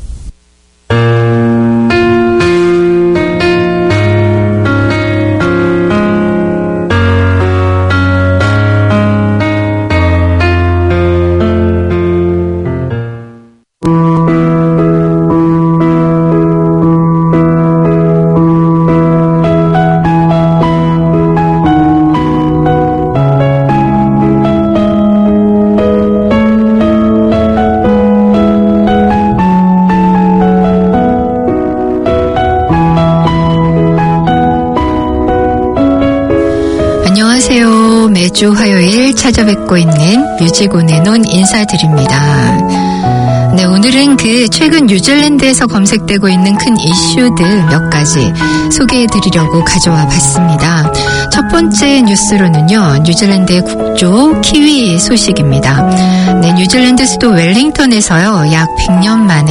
매주 화요일 찾아뵙고 있는 뮤직온의 논 인사드립니다. 네, 오늘은 그 최근 뉴질랜드에서 검색되고 있는 큰 이슈들 몇 가지 소개해드리려고 가져와 봤습니다. 첫 번째 뉴스로는요, 뉴질랜드의 국조 키위 소식입니다. 네, 뉴질랜드 수도 웰링턴에서요, 약 백 년 만에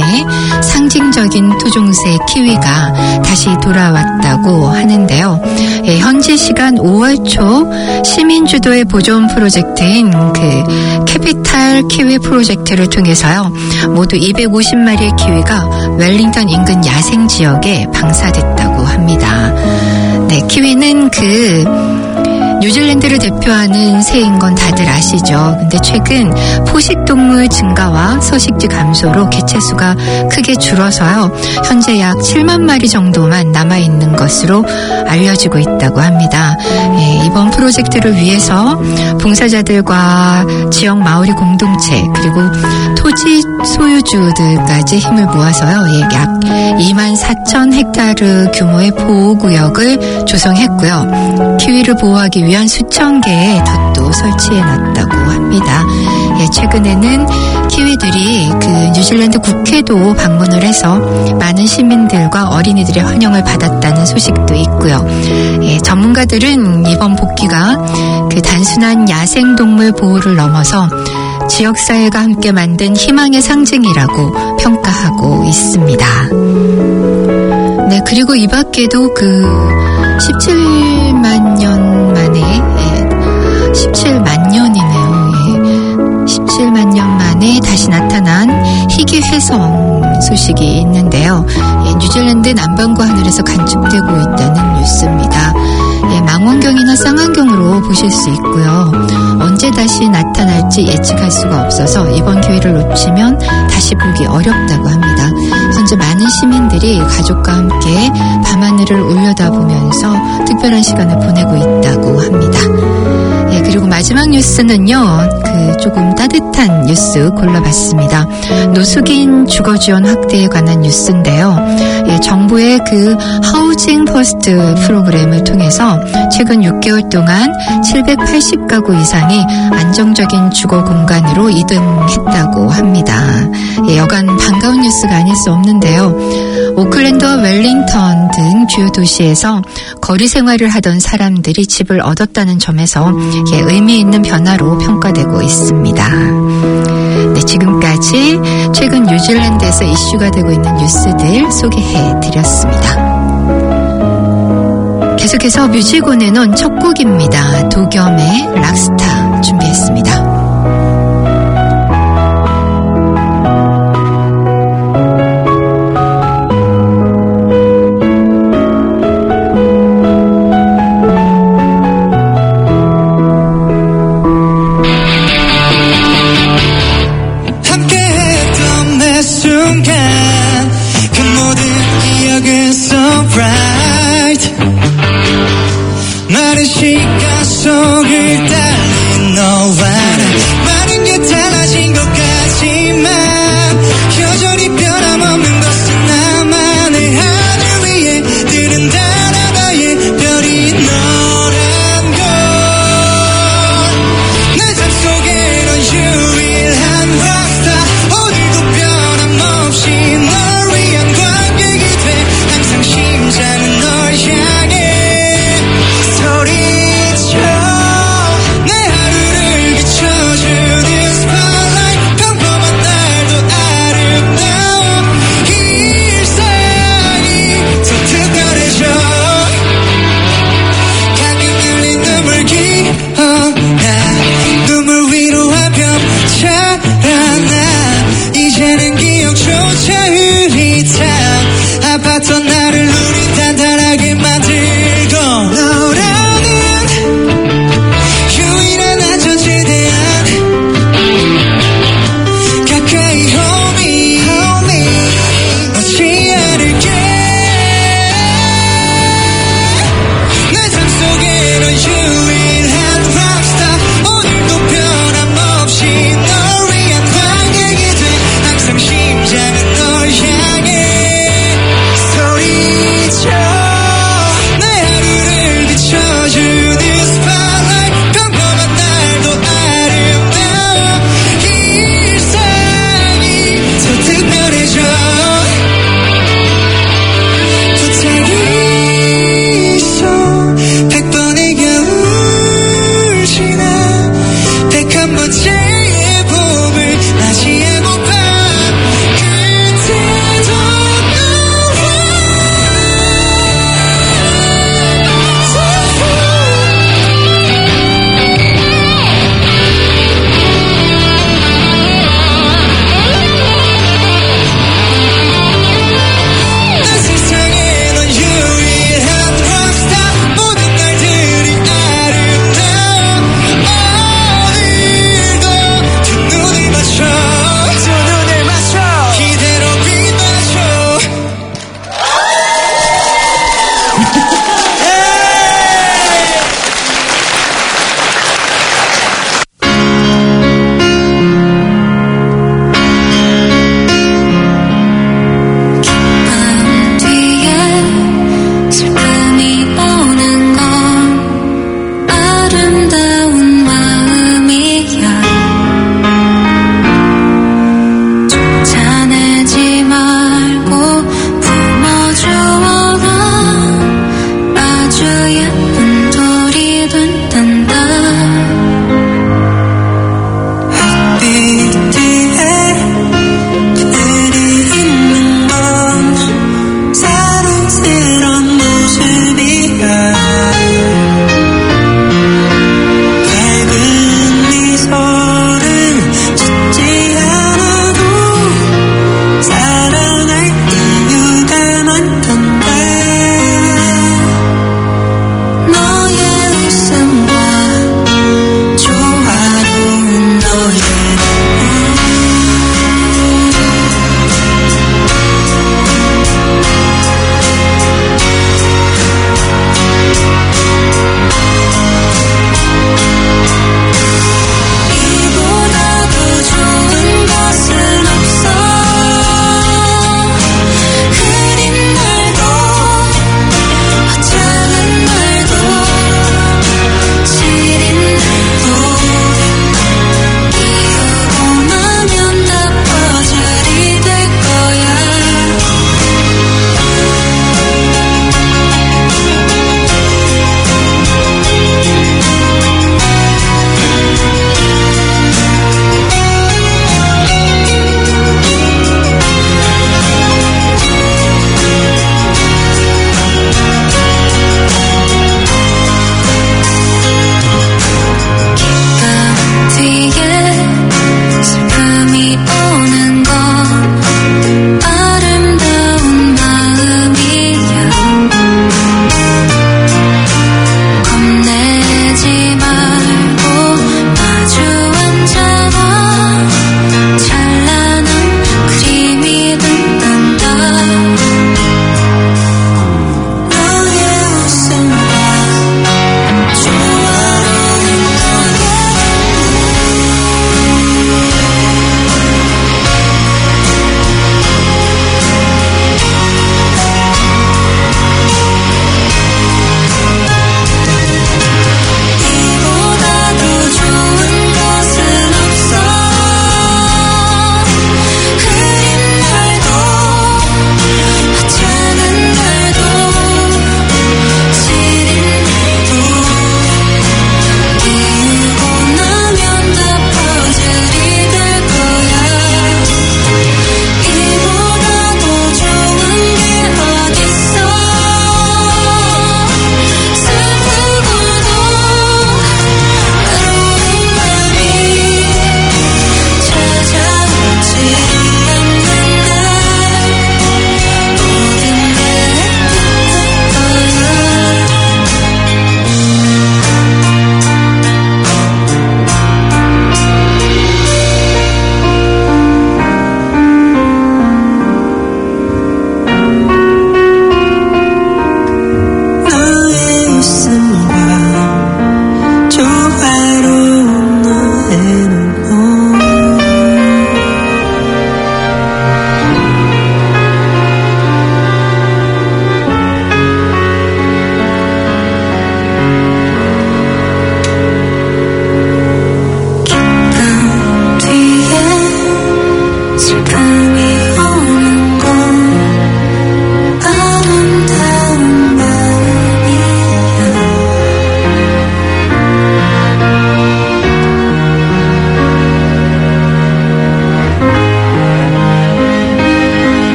상징적인 토종새 키위가 다시 돌아왔다고 하는데요. 예, 현지 시간 오월 초 시민주도의 보존 프로젝트인 그 캐피탈 키위 프로젝트를 통해서요, 모두 이백오십 마리의 키위가 웰링턴 인근 야생 지역에 방사됐다고 합니다. 네, 키위는 그 뉴질랜드를 대표하는 새인 건 다들 아시죠? 근데 최근 포식동물 증가와 서식지 감소로 개체수가 크게 줄어서요, 현재 약 칠만 마리 정도만 남아있는 것으로 알려지고 있다고 합니다. 예, 이번 프로젝트를 위해서 봉사자들과 지역 마오리 공동체 그리고 토지 소유주들까지 힘을 모아서요, 예, 약 이만 사천 헥타르 규모의 보호구역을 조성했고요. 키위를 보호하기 위한 수천 개의 덫도 설치해놨다고 합니다. 예, 최근에는 키위들이 그 뉴질랜드 국회도 방문을 해서 많은 시민들과 어린이들의 환영을 받았다는 소식도 있고요. 예, 전문가들은 이번 복귀가 그 단순한 야생동물 보호를 넘어서 지역사회가 함께 만든 희망의 상징이라고 평가하고 있습니다. 네, 그리고 이 밖에도 그 십칠만 년 만에, 예, 십칠만 년이네요. 예, 십칠만 년 만에 다시 나타난 희귀 훼성 소식이 있는데요. 예, 뉴질랜드 남반구 하늘에서 관측되고 있다는 뉴스입니다. 예, 망원경이나 쌍안경으로 보실 수 있고요. 언제 다시 나타날지 예측할 수가 없어서 이번 기회를 놓치면 다시 보기 어렵다고 합니다. 현재 많은 시민들이 가족과 함께 밤하늘을 올려다보면서 특별한 시간을 보내고 있다고 합니다. 예, 그리고 그리고 마지막 뉴스는요, 그 조금 따뜻한 뉴스 골라봤습니다. 노숙인 주거 지원 확대에 관한 뉴스인데요. 예, 정부의 그 하우징 퍼스트 프로그램을 통해서 최근 육 개월 동안 칠백팔십 가구 이상이 안정적인 주거 공간으로 이동했다고 합니다. 예, 여간 반가운 뉴스가 아닐 수 없는데요. 오클랜드와 웰링턴 등 주요 도시에서 거리 생활을 하던 사람들이 집을 얻었다는 점에서 예, 의미 있는 변화로 평가되고 있습니다. 네, 지금까지 최근 뉴질랜드에서 이슈가 되고 있는 뉴스들 소개해드렸습니다. 계속해서 뮤직온에 놓은 첫 곡입니다. 도겸의 락스타 준비했습니다. 마른 시간 속을 달린 너와 나 많은 게 달라진 것 같지만 여전히 변함없는 것은 나만의 하늘 위에 뜨는 단 하나의 별이 너란 걸 내 삶 속에 넌 유일한 락스타 오늘도 변함없이 널 위한 관객이 돼 항상 심장은 널 향해 소리쳐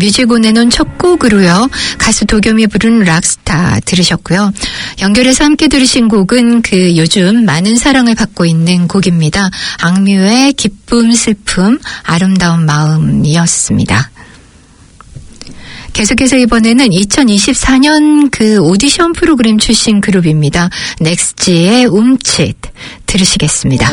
뮤직 온앤온 첫 곡으로요. 가수 도겸이 부른 락스타 들으셨고요. 연결해서 함께 들으신 곡은 그 요즘 많은 사랑을 받고 있는 곡입니다. 악뮤의 기쁨, 슬픔, 아름다운 마음이었습니다. 계속해서 이번에는 이천이십사 년 그 오디션 프로그램 출신 그룹입니다. 넥스지의 움칫 들으시겠습니다.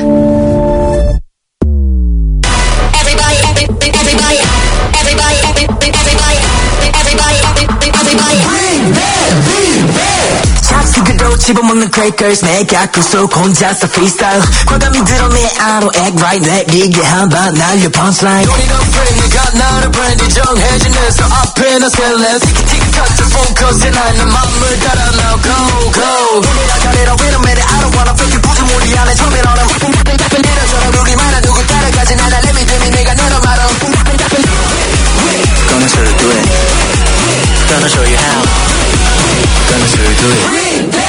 그대로 집어먹는 crackers 내가 구속 혼자서 freestyle 과감히 드러내 I don't act right 내리게 한번 날려 punchline Don't need a friend 네가 나를 브랜디 정해지는 서 앞에 나 select 티켓 focus 난 내 맘을 따라 now go go 우리라 가래라 wait a minute I don't wanna fake it 부수 무리 안에 처음에 너는 내려줘라 우리만한 누굴 따라가진 않아 Let me do me 내가 내려 말어 Gonna show you do it Gonna show you how Gonna show you do it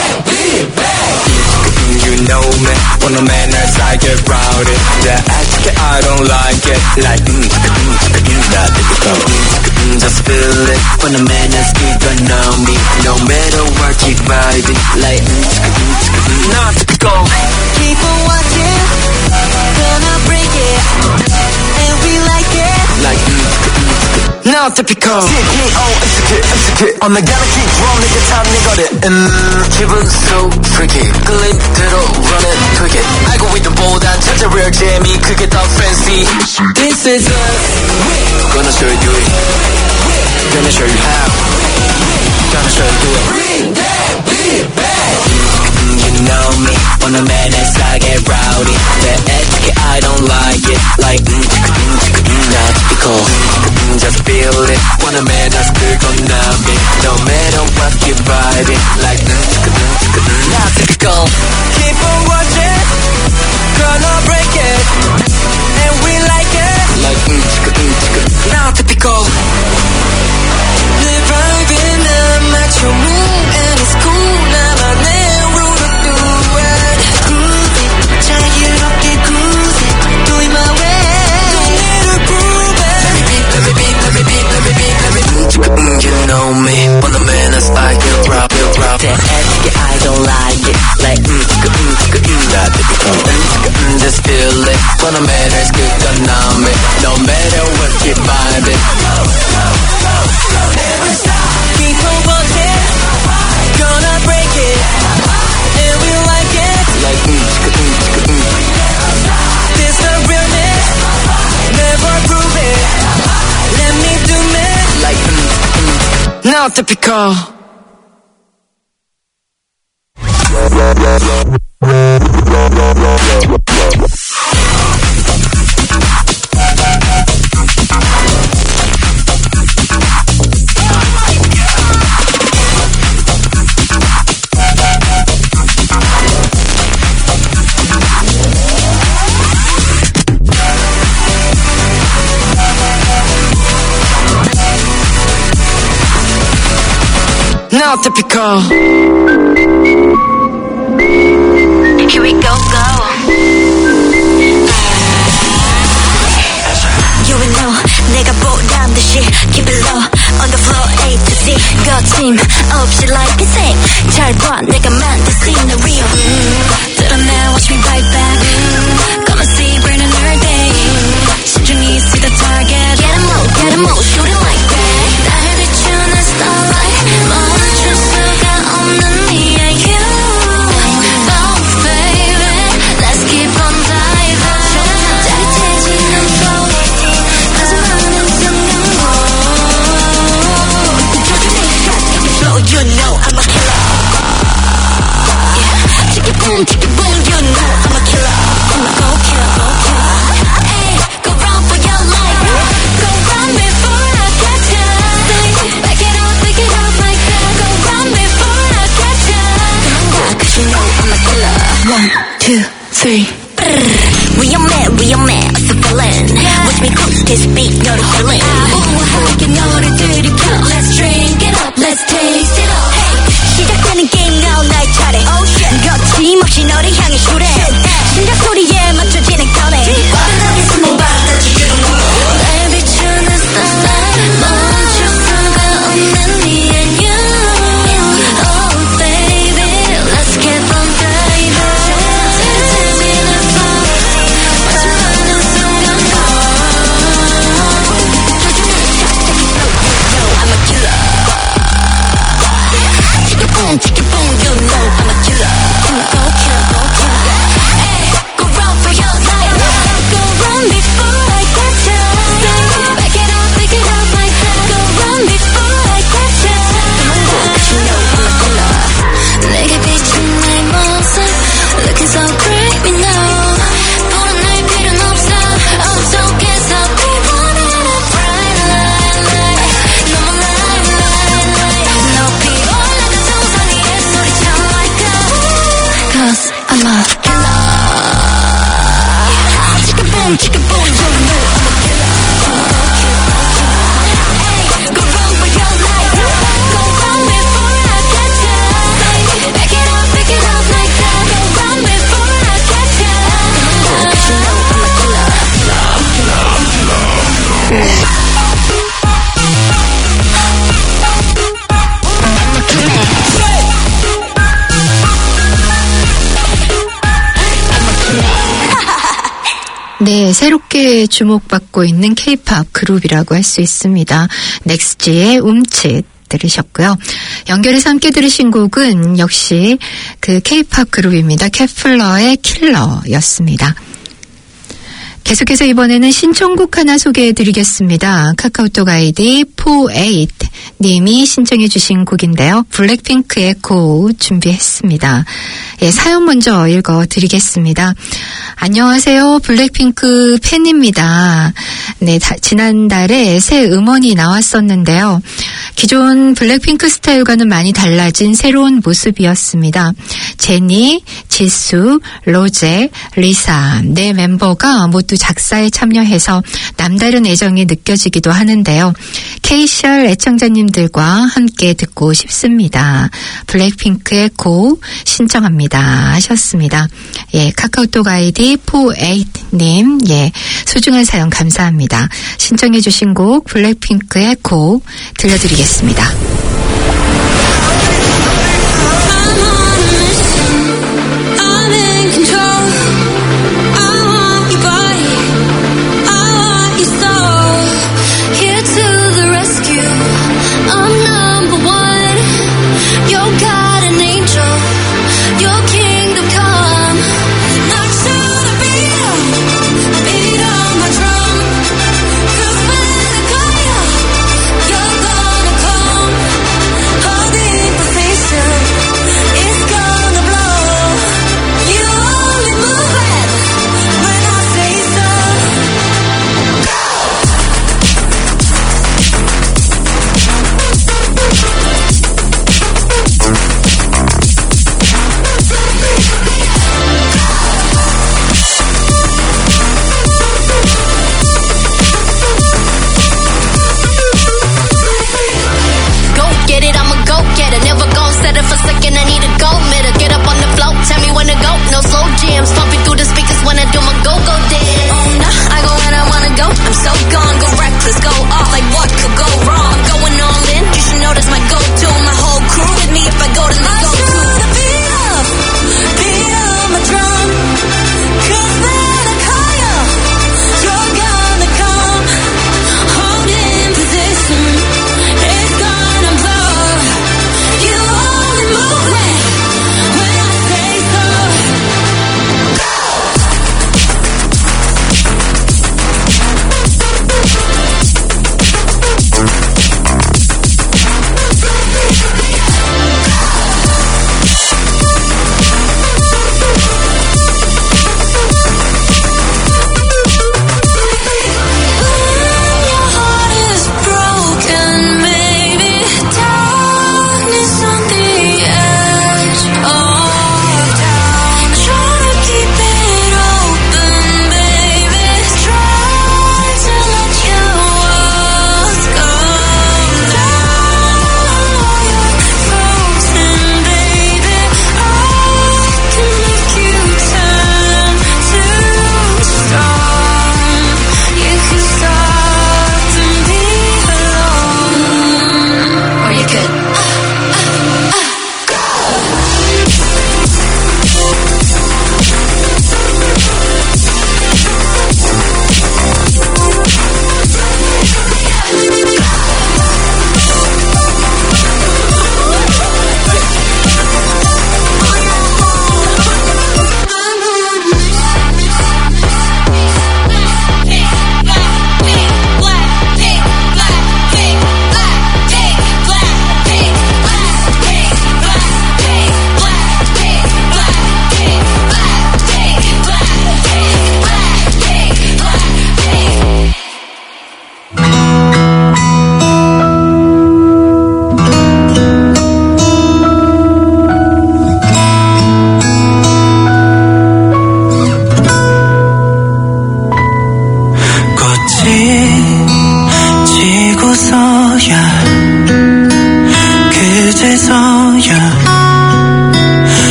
You know me, when the manners I get rowdy Yeah, I don't like it Like, mm, mm, mm, not typical mm, Just feel it, when the manners keep on on me No matter what, keep vibing Like, mm, mm, mm, not typical Keep on watching, gonna break it And we like it Like, mm, mm, not typical T P O, execute, execute I'm gonna keep wrong, nigga, time, nigga 음, 기분 so freaky 클립 들어 run it, tweak it 알고 있던보단 진짜 real 재미 그게 더 fancy This is us Gonna show you do it Gonna show you how Gonna show you do it Bring that beat back You know me when the madness I get rowdy The edge I don't like it Like mm, mm, mm, not typical mm, Just feel it when the madness 긁어 나비 No matter what keep vibing Like mm, mm, mm, not typical Keep on watching Gonna break it And we like it Like mm, mm, not typical 내 vibing 난 맞춰 move And it's cool 나만의 route to do it Groove it 자유롭게 cruise it Doing my way Don't need to prove it Let me be, let me be, let me be, let me be, let me be You know me when the man is like you rock, you rock The edge I don't like it Like mm, mm, mm, mm, not typical mm, mm, Just feel it when the man is good on me No matter what keep vibing Never stop Keep on walking Gonna break it And we like it Like mm, mm, mm, mm. This the realness Never prove it Let me do me Like mm, mm. Not typical Not typical Here we go, go You will know 내가 보란 듯이 Keep it low On the floor A to Z 거침 없이 like a sing 잘 봐 내가 만든 scenery 드러내 watch me bite back Come and see burning all day 신중히 see the target Get em low, get em low, shoot it like that 날 비추는 starlight 멈출 수가 없는 me and you Oh baby Let's keep on diving 짜릿해지는 flow 마지막은 성경고 Flow you know I'm a killer Yeah Tick it boom, tick it boom You know I'm a killer I'ma go kill, go kill Ay, go run for your life Go run before I catch ya Back it up, back it up like that Go run before I catch ya 도망가 cause you know I'm a killer One, two, three Real man, real man, I'm so villain Watch me cruise this beat, 너를 feeling 우아하게 너를 들이켜 Let's drink it up, let's taste it up Hey, 시작되는 게임 now 나의 차례 Oh shit, 거침없이 너를 향해 슈레 심장 소리에 맞춰지는 거네 빠르게 숨어 받아주는 날 비추는 starlight 멈춰 새롭게 주목받고 있는 K-팝 그룹이라고 할 수 있습니다. 넥스지의 움칫 들으셨고요. 연결해서 함께 들으신 곡은 역시 그 K-팝 그룹입니다. 케플러의 킬러였습니다. 계속해서 이번에는 신청곡 하나 소개해드리겠습니다. 카카오톡 아이디 사십팔 님이 신청해 주신 곡인데요. 블랙핑크의 고 준비했습니다. 예, 사연 먼저 읽어드리겠습니다. 안녕하세요. 블랙핑크 팬입니다. 네, 다, 지난달에 새 음원이 나왔었는데요. 기존 블랙핑크 스타일과는 많이 달라진 새로운 모습이었습니다. 제니, 지수, 로제, 리사 네 멤버가 모두 작사에 참여해서 남다른 애정이 느껴지기도 하는데요. 케이씨알 애청자님들과 함께 듣고 싶습니다. 블랙핑크의 고 신청합니다 하셨습니다. 예, 카카오톡 아이디 사십팔 님, 예, 소중한 사연 감사합니다. 신청해 주신 곡 블랙핑크의 고 들려드리겠습니다.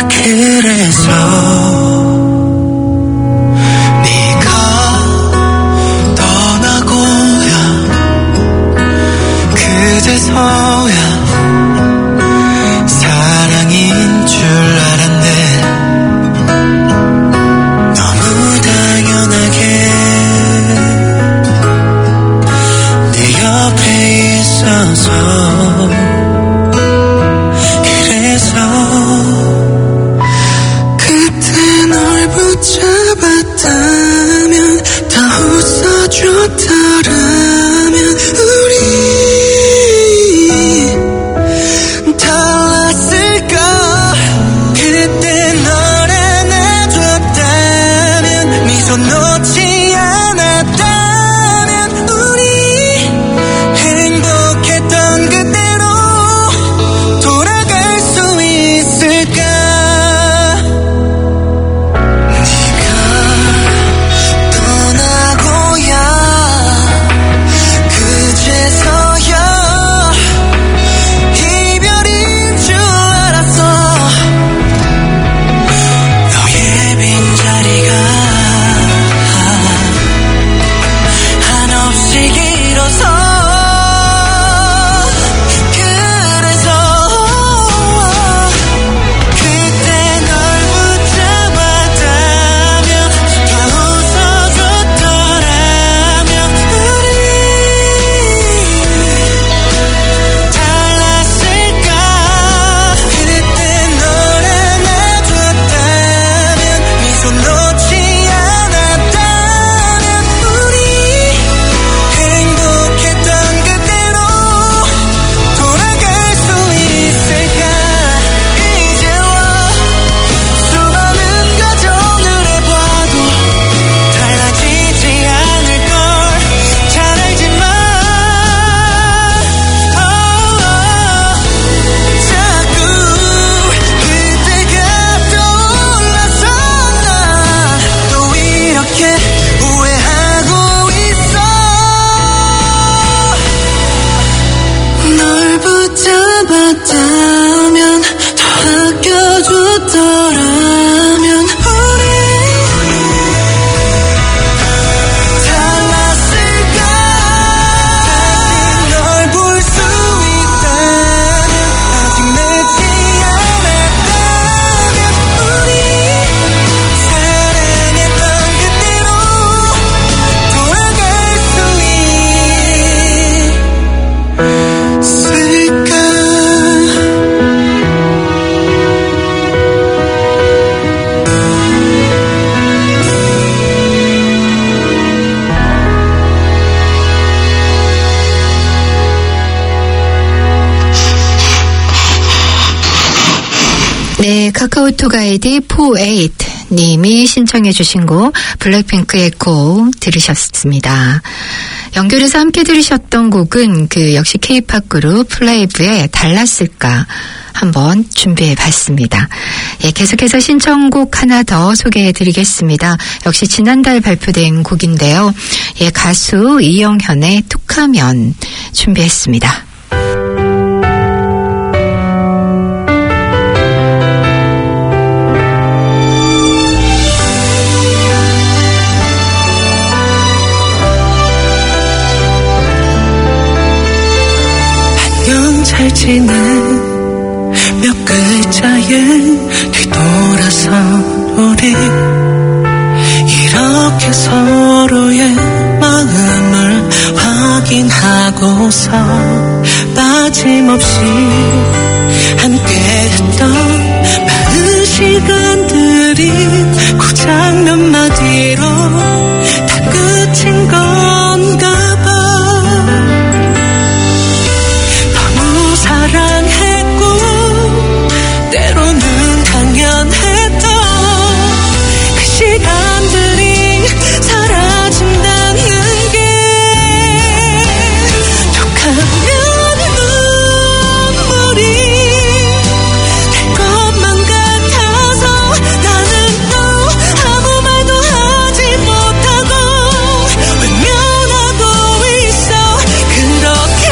그래서 네가 네, 카카오톡 아이디 포에잇 님이 신청해 주신 곡 블랙핑크의 에코 들으셨습니다. 연결해서 함께 들으셨던 곡은 그 역시 K-팝 그룹 플레이브의 달랐을까 한번 준비해 봤습니다. 예, 계속해서 신청곡 하나 더 소개해 드리겠습니다. 역시 지난달 발표된 곡인데요. 예, 가수 이영현의 툭하면 준비했습니다. 잘 지내 몇 글자에 뒤돌아서 우리 이렇게 서로의 마음을 확인하고서 빠짐없이 함께했던 많은 시간들이 고작 몇 마디로 다 끝인 건가 봐. 사랑했고 때로는 당연했던 그 시간들이 사라진다는 게 툭하면 눈물이 날 것만 같아서 나는 또 아무 말도 하지 못하고 외면하고 있어. 그렇게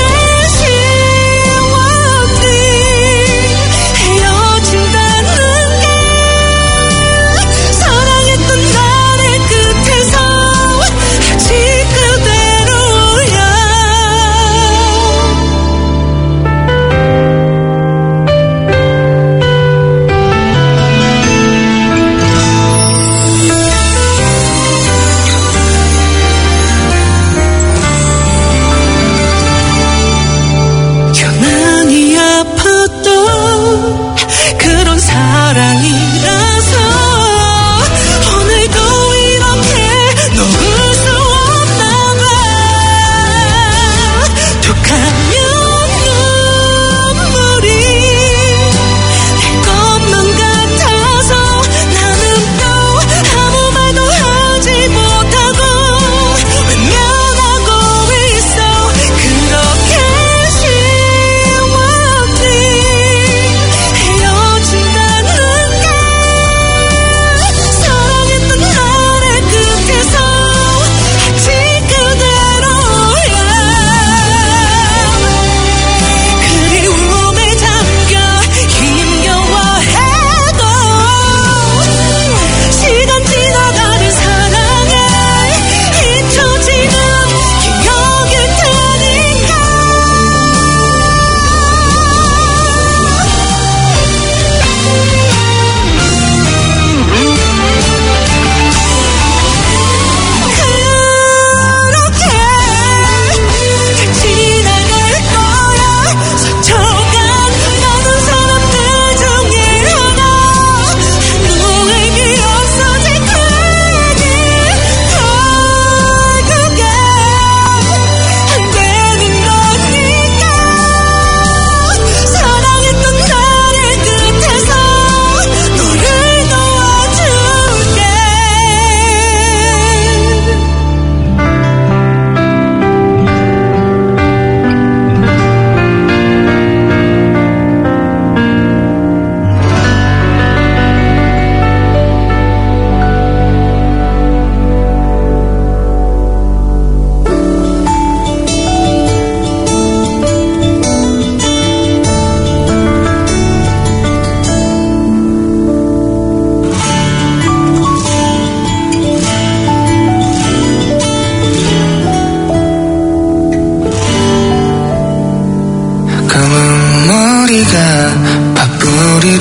바쁠이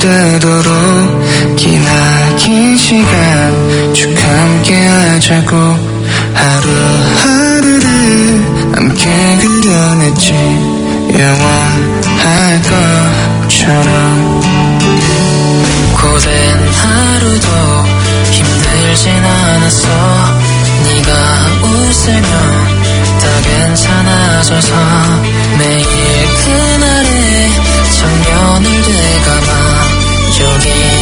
되도록 기나긴 시간 쭉 함께 하자고 하루하루를 함께 그려냈지 영원할 것처럼. 고된 하루도 힘들진 않았어. 네가 웃으면 다 괜찮아져서 매일 그날의 정면을 되감아 여기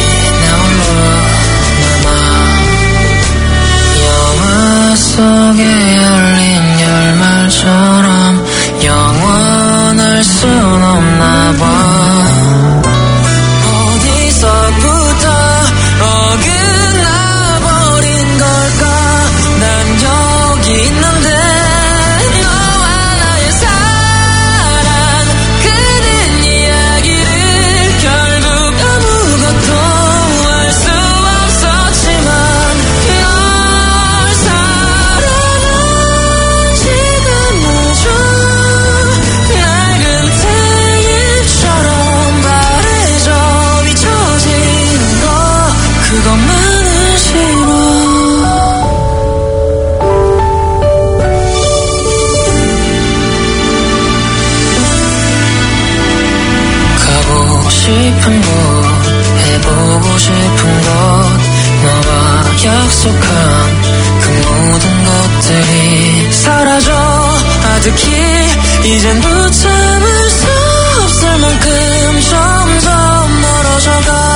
싶은 곳 해보고 싶은 것 너와 약속한 그 모든 것들이 사라져 아득히 이젠 붙잡을 수 없을 만큼 점점 멀어져가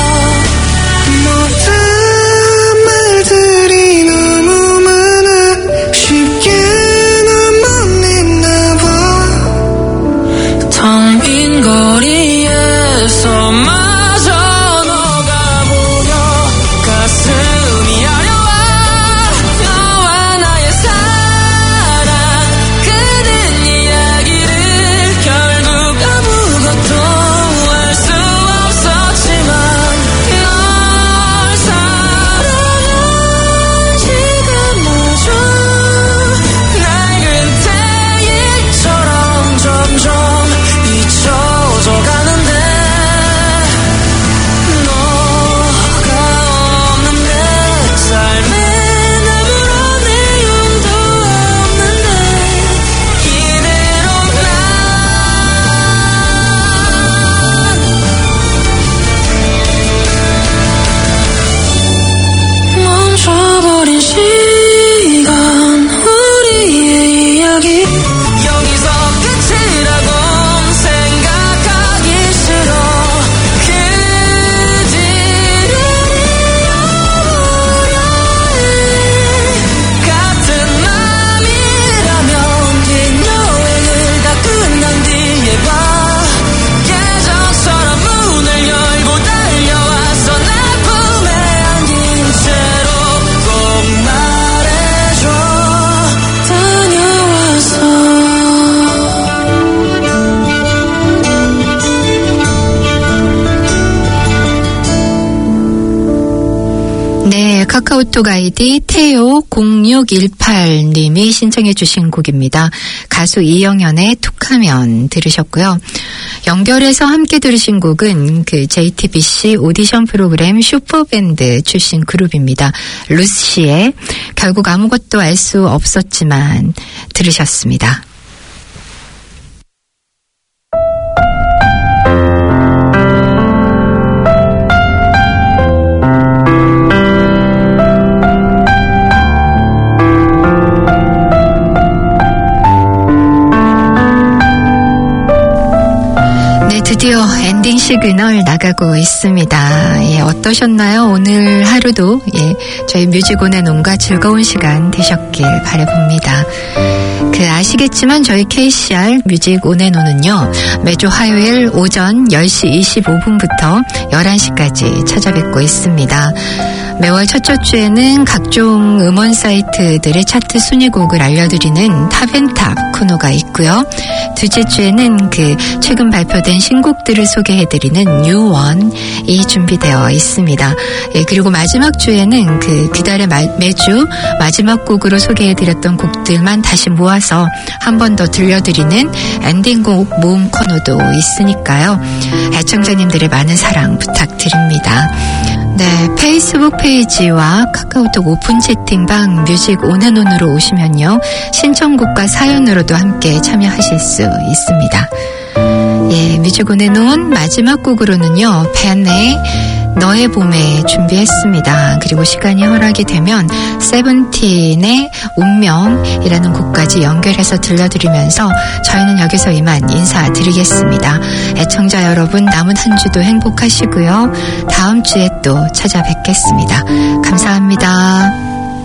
모든 말들이 너무 많아 쉽게 넌 못 잊나 봐 텅 빈 거리에서 마저 너가 보여 가슴이 아려와 너와 나의 사랑 그댄 이야기를 결국 아무것도 알 수 없었지만 널 사랑한 시간마저 낡은 태일처럼 점점 잊혀져 가는데 너가 없는 내 삶에 아무런 내용도 없는데 이대로 난 멈춰버린 시간 우리의 이야기 여기서 끝이라고 생각하기 싫어 그 뒤를 이어버려 해 같은 맘이라면 긴 여행을 다 끝난 뒤에 봐 예전처럼 문을 열고 달려와서 내 품에 안긴 채로 꼭 말해줘 다녀와서 네, 카카오톡 아이디 태오 공육일팔 님이 신청해 주신 곡입니다. 가수 이영현의 툭하면 들으셨고요. 연결해서 함께 들으신 곡은 그 제이티비씨 오디션 프로그램 슈퍼밴드 출신 그룹입니다. 루시의 결국 아무것도 알 수 없었지만 들으셨습니다. 네, 드디어 엔딩 시그널 나가고 있습니다. 예, 어떠셨나요? 오늘 하루도 예, 저희 뮤직온의 논과 즐거운 시간 되셨길 바라봅니다. 그 아시겠지만 저희 케이씨알 뮤직온의 논은요 매주 화요일 오전 열 시 이십오 분부터 열한 시까지 찾아뵙고 있습니다. 매월 첫째 주에는 각종 음원 사이트들의 차트 순위곡을 알려드리는 탑앤탑 코너가 있고요. 둘째 주에는 그 최근 발표된 신곡들을 소개해드리는 뉴원이 준비되어 있습니다. 예, 그리고 마지막 주에는 그 그달의 매주 마지막 곡으로 소개해드렸던 곡들만 다시 모아서 한 번 더 들려드리는 엔딩곡 모음 코너도 있으니까요. 애청자님들의 많은 사랑 부탁드립니다. 네, 페이스북 페이지와 카카오톡 오픈 채팅방 뮤직 온앤온으로 오시면요. 신청곡과 사연으로도 함께 참여하실 수 있습니다. 예, 뮤직 온앤온 마지막 곡으로는요. 벤의 너의 봄에 준비했습니다. 그리고 시간이 허락이 되면 세븐틴의 운명이라는 곡까지 연결해서 들려드리면서 저희는 여기서 이만 인사드리겠습니다. 애청자 여러분 남은 한 주도 행복하시고요. 다음 주에 또 찾아뵙겠습니다. 감사합니다.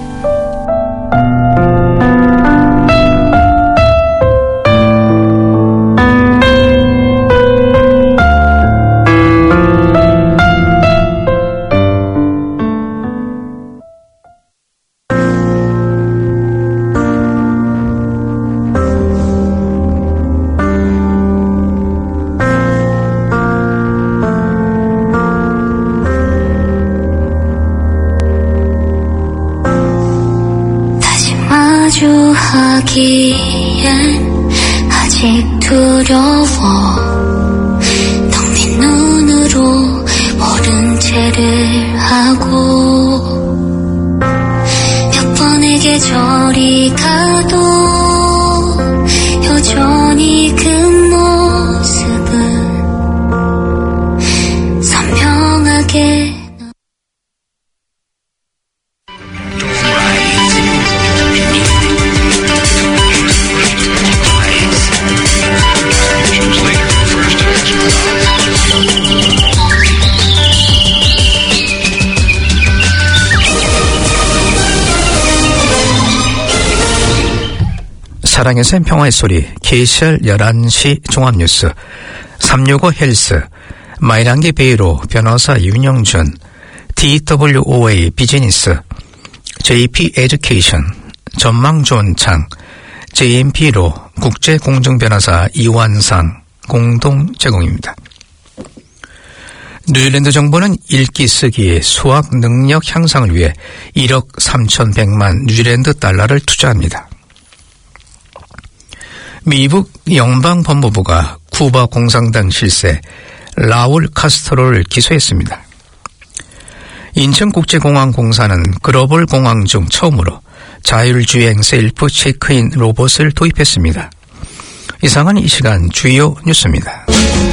마주하기엔 아직 두려워 텅 빈 눈으로 모른 채를 하고 몇 번의 계절이 가도 여전히 그 모습은 사랑의 샘 평화의 소리, 케이씨알 열한 시 종합뉴스, 삼육오 헬스, 마이랑기 베이로 변호사 윤영준, 티더블유오에이 비즈니스, 제이피 에듀케이션, 전망 좋은 창, 제이엠피로 국제공정변호사 이완상 공동 제공입니다. 뉴질랜드 정부는 읽기 쓰기 수학 능력 향상을 위해 일억 삼천백만 뉴질랜드 달러를 투자합니다. 미국 연방법무부가 쿠바 공산당 실세 라울 카스트로를 기소했습니다. 인천국제공항공사는 글로벌 공항 중 처음으로 자율주행 셀프 체크인 로봇을 도입했습니다. 이상은 이 시간 주요 뉴스입니다.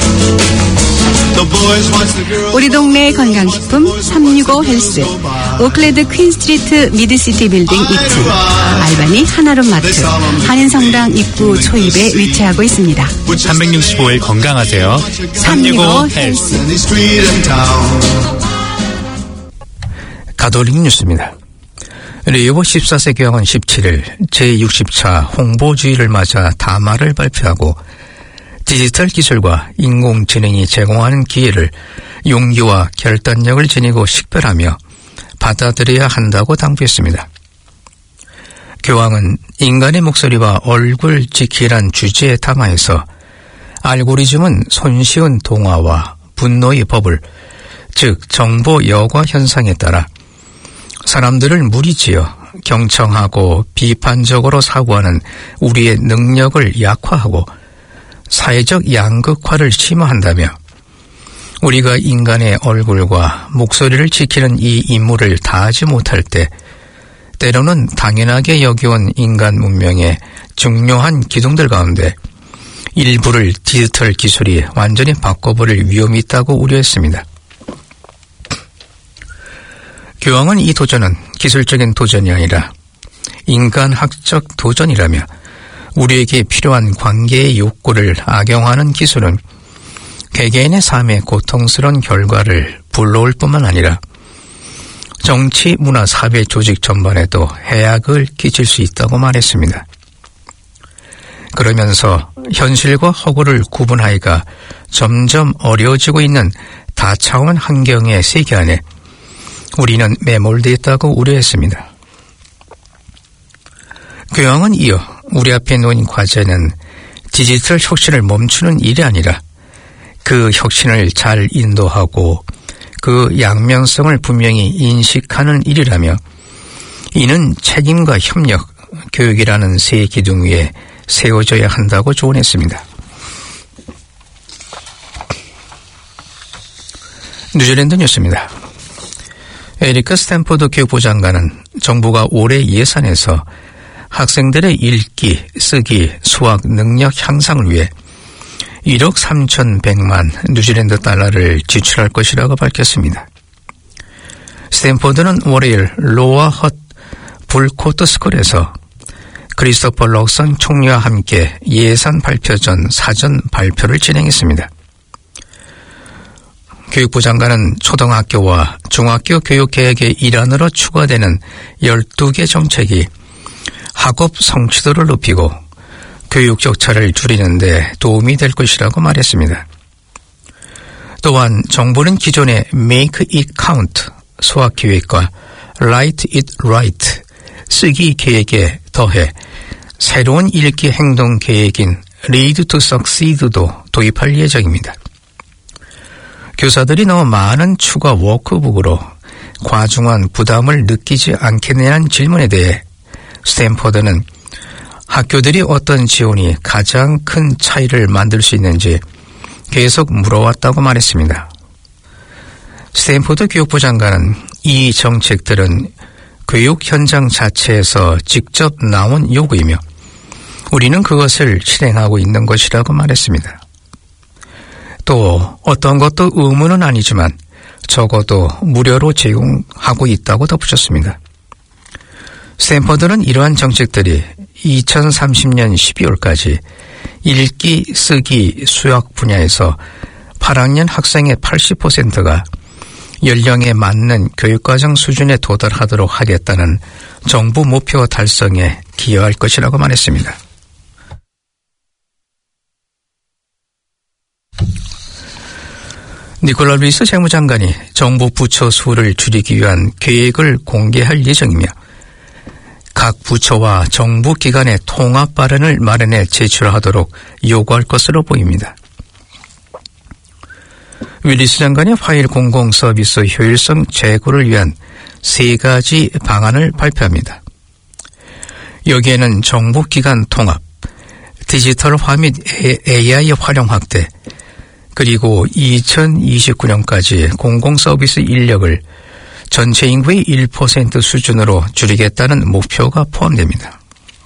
우리 동네 건강식품 삼육오 헬스, 오클랜드 퀸스트리트 미드시티 빌딩 이 층, 알바니 하나룸 마트, 한인성당 입구 초입에 위치하고 있습니다. 삼백육십오 일 건강하세요. 삼육오 헬스. 가톨릭 뉴스입니다. 리오보 십사 세 교황은 십칠 일 제육십 차 홍보주의를 맞아 담화를 발표하고 디지털 기술과 인공지능이 제공하는 기회를 용기와 결단력을 지니고 식별하며 받아들여야 한다고 당부했습니다. 교황은 인간의 목소리와 얼굴 지키란 주제의 담화에서 알고리즘은 손쉬운 동화와 분노의 버블, 즉 정보 여과 현상에 따라 사람들을 무리지어 경청하고 비판적으로 사고하는 우리의 능력을 약화하고 사회적 양극화를 심화한다며 우리가 인간의 얼굴과 목소리를 지키는 이 임무를 다하지 못할 때 때로는 당연하게 여겨온 인간 문명의 중요한 기둥들 가운데 일부를 디지털 기술이 완전히 바꿔버릴 위험이 있다고 우려했습니다. 교황은 이 도전은 기술적인 도전이 아니라 인간학적 도전이라며 우리에게 필요한 관계의 욕구를 악용하는 기술은 개개인의 삶에 고통스러운 결과를 불러올 뿐만 아니라 정치, 문화, 사회 조직 전반에도 해악을 끼칠 수 있다고 말했습니다. 그러면서 현실과 허구를 구분하기가 점점 어려워지고 있는 다차원 환경의 세계 안에 우리는 매몰되어 있다고 우려했습니다. 교황은 이어 우리 앞에 놓인 과제는 디지털 혁신을 멈추는 일이 아니라 그 혁신을 잘 인도하고 그 양면성을 분명히 인식하는 일이라며 이는 책임과 협력, 교육이라는 세 기둥 위에 세워져야 한다고 조언했습니다. 뉴질랜드 뉴스입니다. 에리카 스탠포드 교육부 장관은 정부가 올해 예산에서 학생들의 읽기, 쓰기, 수학 능력 향상을 위해 일억 삼천백만 뉴질랜드 달러를 지출할 것이라고 밝혔습니다. 스탠포드는 월요일 로아 헛 불코트 스쿨에서 크리스토퍼 럭선 총리와 함께 예산 발표 전 사전 발표를 진행했습니다. 교육부 장관은 초등학교와 중학교 교육 계획의 일환으로 추가되는 열두 개 정책이 학업 성취도를 높이고 교육 격차를 줄이는 데 도움이 될 것이라고 말했습니다. 또한 정부는 기존의 Make it count 수학 계획과 Write it right 쓰기 계획에 더해 새로운 읽기 행동 계획인 Read to Succeed도 도입할 예정입니다. 교사들이 너무 많은 추가 워크북으로 과중한 부담을 느끼지 않겠느냐는 질문에 대해 스탠포드는 학교들이 어떤 지원이 가장 큰 차이를 만들 수 있는지 계속 물어왔다고 말했습니다. 스탠포드 교육부 장관은 이 정책들은 교육 현장 자체에서 직접 나온 요구이며 우리는 그것을 실행하고 있는 것이라고 말했습니다. 또 어떤 것도 의무는 아니지만 적어도 무료로 제공하고 있다고 덧붙였습니다. 스탠퍼드는 이러한 정책들이 이천삼십 년 십이월까지 읽기, 쓰기, 수학 분야에서 팔 학년 학생의 팔십 퍼센트가 연령에 맞는 교육과정 수준에 도달하도록 하겠다는 정부 목표 달성에 기여할 것이라고 말했습니다. 니콜라 루이스 재무장관이 정부 부처 수를 줄이기 위한 계획을 공개할 예정이며 각 부처와 정부 기관의 통합 발언을 마련해 제출하도록 요구할 것으로 보입니다. 윌리스 장관이 화일 공공 서비스 효율성 제고를 위한 세 가지 방안을 발표합니다. 여기에는 정부 기관 통합, 디지털화 및 에이아이 활용 확대, 그리고 이천이십구 년까지 공공 서비스 인력을 전체 인구의 일 퍼센트 수준으로 줄이겠다는 목표가 포함됩니다.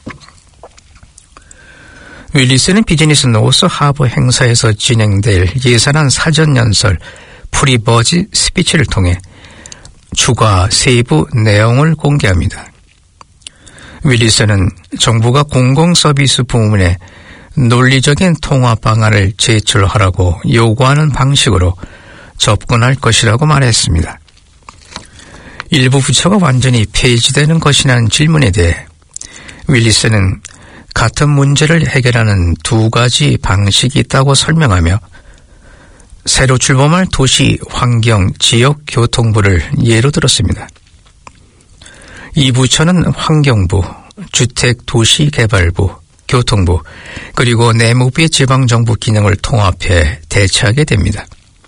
윌리스는 비즈니스 노스 하버 행사에서 진행될 예산안 사전 연설 프리버지 스피치를 통해 추가 세부 내용을 공개합니다. 윌리스는 정부가 공공 서비스 부문에 논리적인 통합 방안을 제출하라고 요구하는 방식으로 접근할 것이라고 말했습니다. 일부 부처가 완전히 폐지되는 것이라는 질문에 대해 윌리스는 같은 문제를 해결하는 두 가지 방식이 있다고 설명하며 새로 출범할 도시 환경 지역 교통부를 예로 들었습니다. 이 부처는 환경부, 주택도시개발부, 교통부, 그리고 내무부의 지방정부 기능을 통합해 대체하게 됩니다.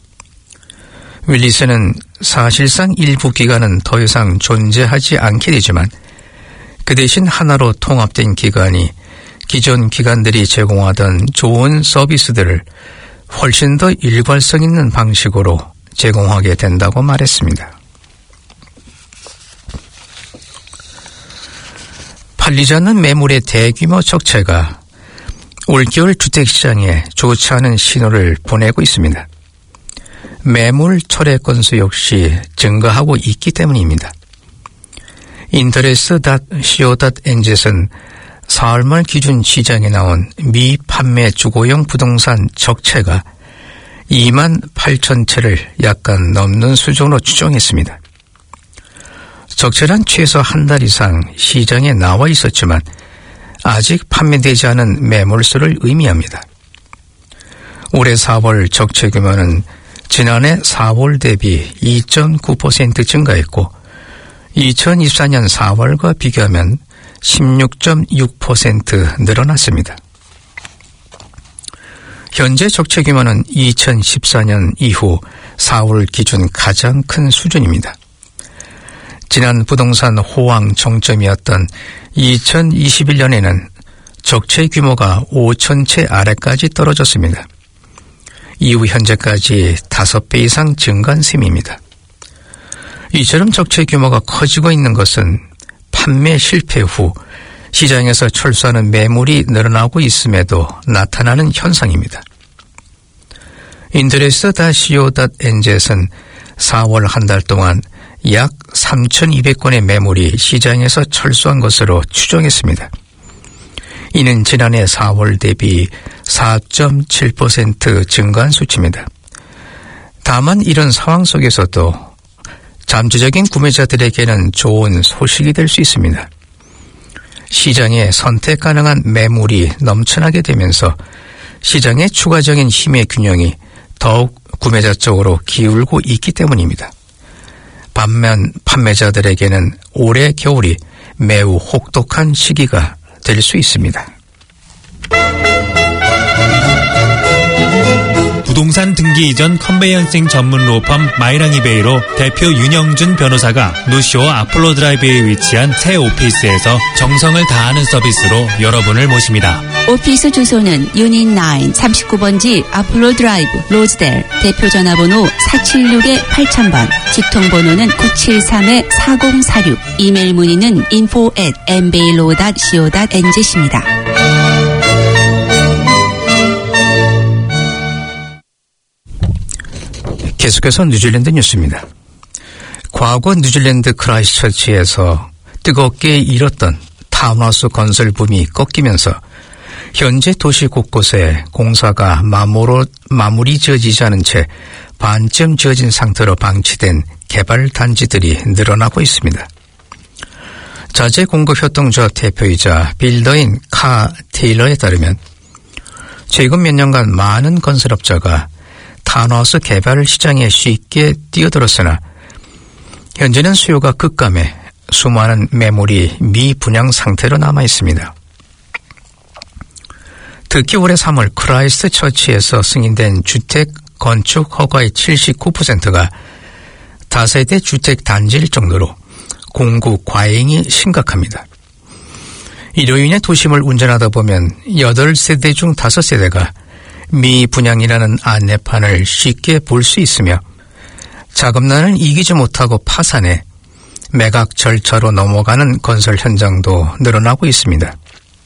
윌리스는 사실상 일부 기관은 더 이상 존재하지 않게 되지만 그 대신 하나로 통합된 기관이 기존 기관들이 제공하던 좋은 서비스들을 훨씬 더 일관성 있는 방식으로 제공하게 된다고 말했습니다. 팔리지 않는 매물의 대규모 적체가 올겨울 주택시장에 좋지 않은 신호를 보내고 있습니다. 매물 철회 건수 역시 증가하고 있기 때문입니다. 인터레스 닷 씨오 닷 엔젯은 사월 말 기준 시장에 나온 미판매 주거용 부동산 적체가 이만 팔천 채를 약간 넘는 수준으로 추정했습니다. 적체란 최소 한 달 이상 시장에 나와 있었지만 아직 판매되지 않은 매물수를 의미합니다. 올해 사월 적체 규모는 지난해 사월 대비 이 점 구 퍼센트 증가했고 이천이십사 년 사월과 비교하면 십육 점 육 퍼센트 늘어났습니다. 현재 적체 규모는 이천십사 년 이후 사월 기준 가장 큰 수준입니다. 지난 부동산 호황 정점이었던 이천이십일 년에는 적체 규모가 오천 채 아래까지 떨어졌습니다. 이후 현재까지 다섯 배 이상 증가한 셈입니다. 이처럼 적체 규모가 커지고 있는 것은 판매 실패 후 시장에서 철수하는 매물이 늘어나고 있음에도 나타나는 현상입니다. 인터레스 닷 씨오 닷 엔젯은 사월 한 달 동안 약 삼천이백 건의 매물이 시장에서 철수한 것으로 추정했습니다. 이는 지난해 사월 대비 사 점 칠 퍼센트 증가한 수치입니다. 다만 이런 상황 속에서도 잠재적인 구매자들에게는 좋은 소식이 될 수 있습니다. 시장에 선택 가능한 매물이 넘쳐나게 되면서 시장의 추가적인 힘의 균형이 더욱 구매자 쪽으로 기울고 있기 때문입니다. 반면 판매자들에게는 올해 겨울이 매우 혹독한 시기가 될 수 있습니다. 부동산 등기 이전 컨베이언싱 전문 로펌 마이랑이베이로 대표 윤영준 변호사가 노시오 아폴로 드라이브에 위치한 새 오피스에서 정성을 다하는 서비스로 여러분을 모십니다. 오피스 주소는 유닛 나인 삼십구 번지 아폴로 드라이브 로즈델, 대표 전화번호 사칠육 팔천 번, 직통번호는 구칠삼 사공사육, 이메일 문의는 인포 앳 엠베일로 닷 씨오 닷 엔젯입니다. 계속해서 뉴질랜드 뉴스입니다. 과거 뉴질랜드 크라이스처치에서 뜨겁게 일었던 타운하우스 건설 붐이 꺾이면서 현재 도시 곳곳에 공사가 마무로, 마무리 지어지지 않은 채 반쯤 지어진 상태로 방치된 개발 단지들이 늘어나고 있습니다. 자재 공급 협동조합 대표이자 빌더인 카 테일러에 따르면 최근 몇 년간 많은 건설업자가 타운하우스 개발 시장에 쉽게 뛰어들었으나 현재는 수요가 급감해 수많은 매물이 미분양 상태로 남아 있습니다. 특히 올해 삼월 크라이스트 처치에서 승인된 주택 건축 허가의 칠십구 퍼센트가 다세대 주택 단지일 정도로 공급 과잉이 심각합니다. 이로 인해 도심을 운전하다 보면 여덟 세대 중 다섯 세대가 미분양이라는 안내판을 쉽게 볼 수 있으며 자금난을 이기지 못하고 파산해 매각 절차로 넘어가는 건설 현장도 늘어나고 있습니다.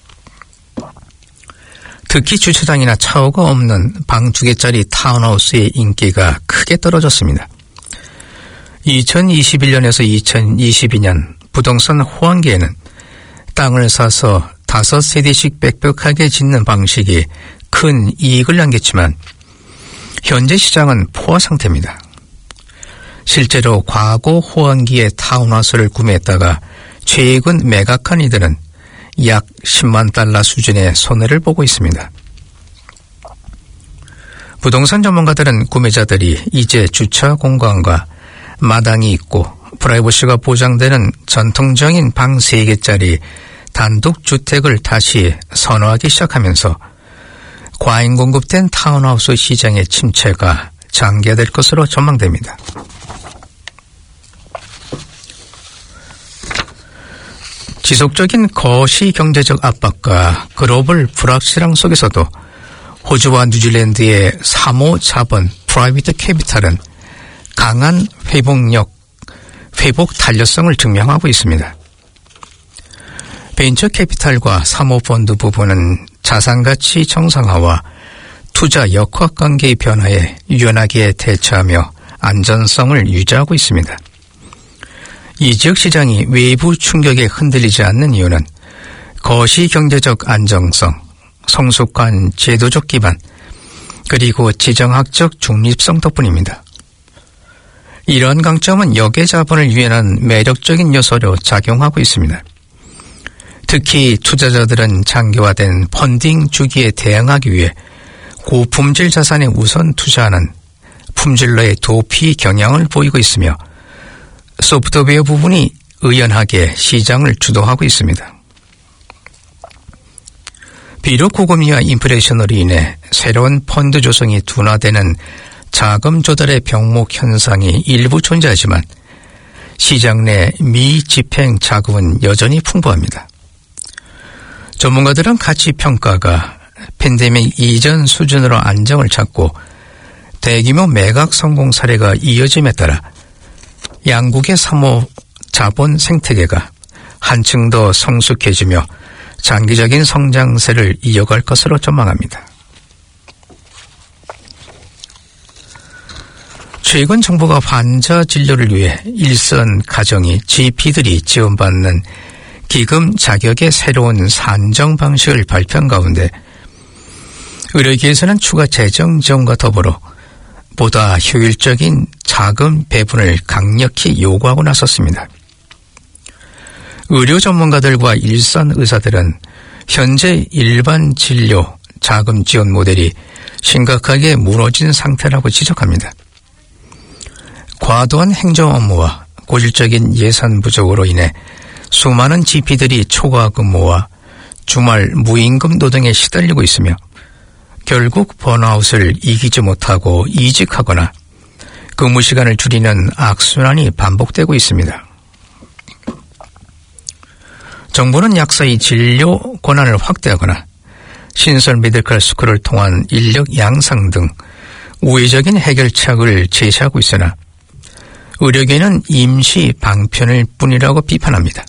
특히 주차장이나 차고가 없는 방 두 개짜리 타운하우스의 인기가 크게 떨어졌습니다. 이천이십일 년에서 이천이십이 년 부동산 호황기에는 땅을 사서 다섯 세대씩 빽빽하게 짓는 방식이 큰 이익을 남겼지만 현재 시장은 포화 상태입니다. 실제로 과거 호황기에 타운하우스를 구매했다가 최근 매각한 이들은 약 십만 달러 수준의 손해를 보고 있습니다. 부동산 전문가들은 구매자들이 이제 주차 공간과 마당이 있고 프라이버시가 보장되는 전통적인 방 세 개짜리 단독 주택을 다시 선호하기 시작하면서 과잉 공급된 타운하우스 시장의 침체가 장기화될 것으로 전망됩니다. 지속적인 거시 경제적 압박과 글로벌 불확실함 속에서도 호주와 뉴질랜드의 사모 자본 프라이빗 캐피탈은 강한 회복력, 회복 탄력성을 증명하고 있습니다. 벤처 캐피탈과 사모펀드 부분은 자산가치 정상화와 투자 역학관계의 변화에 유연하게 대처하며 안전성을 유지하고 있습니다. 이 지역 시장이 외부 충격에 흔들리지 않는 이유는 거시 경제적 안정성, 성숙한 제도적 기반, 그리고 지정학적 중립성 덕분입니다. 이러한 강점은 역외 자본을 유연한 매력적인 요소로 작용하고 있습니다. 특히 투자자들은 장기화된 펀딩 주기에 대응하기 위해 고품질 자산에 우선 투자하는 품질러의 도피 경향을 보이고 있으며 소프트웨어 부분이 의연하게 시장을 주도하고 있습니다. 비록 고금리와 인플레이션으로 인해 새로운 펀드 조성이 둔화되는 자금 조달의 병목 현상이 일부 존재하지만 시장 내 미집행 자금은 여전히 풍부합니다. 전문가들은 가치 평가가 팬데믹 이전 수준으로 안정을 찾고 대규모 매각 성공 사례가 이어짐에 따라 양국의 사모 자본 생태계가 한층 더 성숙해지며 장기적인 성장세를 이어갈 것으로 전망합니다. 최근 정부가 환자 진료를 위해 일선 가정이 지피들이 지원받는 기금 자격의 새로운 산정 방식을 발표한 가운데 의료계에서는 추가 재정 지원과 더불어 보다 효율적인 자금 배분을 강력히 요구하고 나섰습니다. 의료 전문가들과 일선 의사들은 현재 일반 진료 자금 지원 모델이 심각하게 무너진 상태라고 지적합니다. 과도한 행정 업무와 고질적인 예산 부족으로 인해 수많은 지피들이 초과 근무와 주말 무임금 노동에 시달리고 있으며 결국 번아웃을 이기지 못하고 이직하거나 근무 시간을 줄이는 악순환이 반복되고 있습니다. 정부는 약사의 진료 권한을 확대하거나 신설 메디컬 스쿨을 통한 인력 양상 등 우회적인 해결책을 제시하고 있으나 의료계는 임시 방편일 뿐이라고 비판합니다.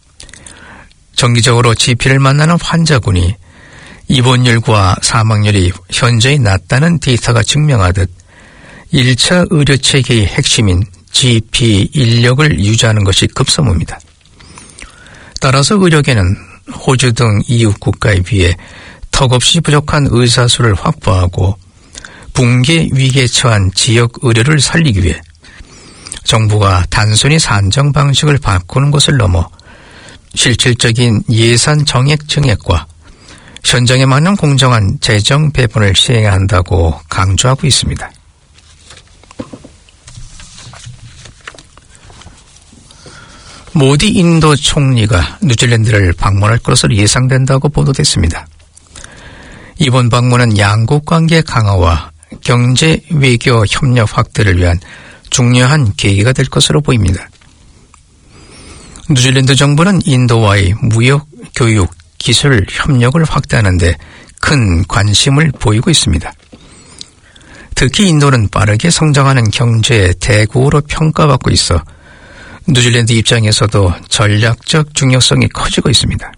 정기적으로 지피를 만나는 환자군이 입원율과 사망률이 현저히 낮다는 데이터가 증명하듯 일 차 의료체계의 핵심인 지피 인력을 유지하는 것이 급선무입니다. 따라서 의료계는 호주 등 이웃 국가에 비해 턱없이 부족한 의사수를 확보하고 붕괴 위기에 처한 지역 의료를 살리기 위해 정부가 단순히 산정 방식을 바꾸는 것을 넘어 실질적인 예산 정액 증액과 현장에 맞는 공정한 재정 배분을 시행해야 한다고 강조하고 있습니다. 모디 인도 총리가 뉴질랜드를 방문할 것으로 예상된다고 보도됐습니다. 이번 방문은 양국 관계 강화와 경제 외교 협력 확대를 위한 중요한 계기가 될 것으로 보입니다. 뉴질랜드 정부는 인도와의 무역, 교육, 기술 협력을 확대하는 데 큰 관심을 보이고 있습니다. 특히 인도는 빠르게 성장하는 경제 대국으로 평가받고 있어 뉴질랜드 입장에서도 전략적 중요성이 커지고 있습니다.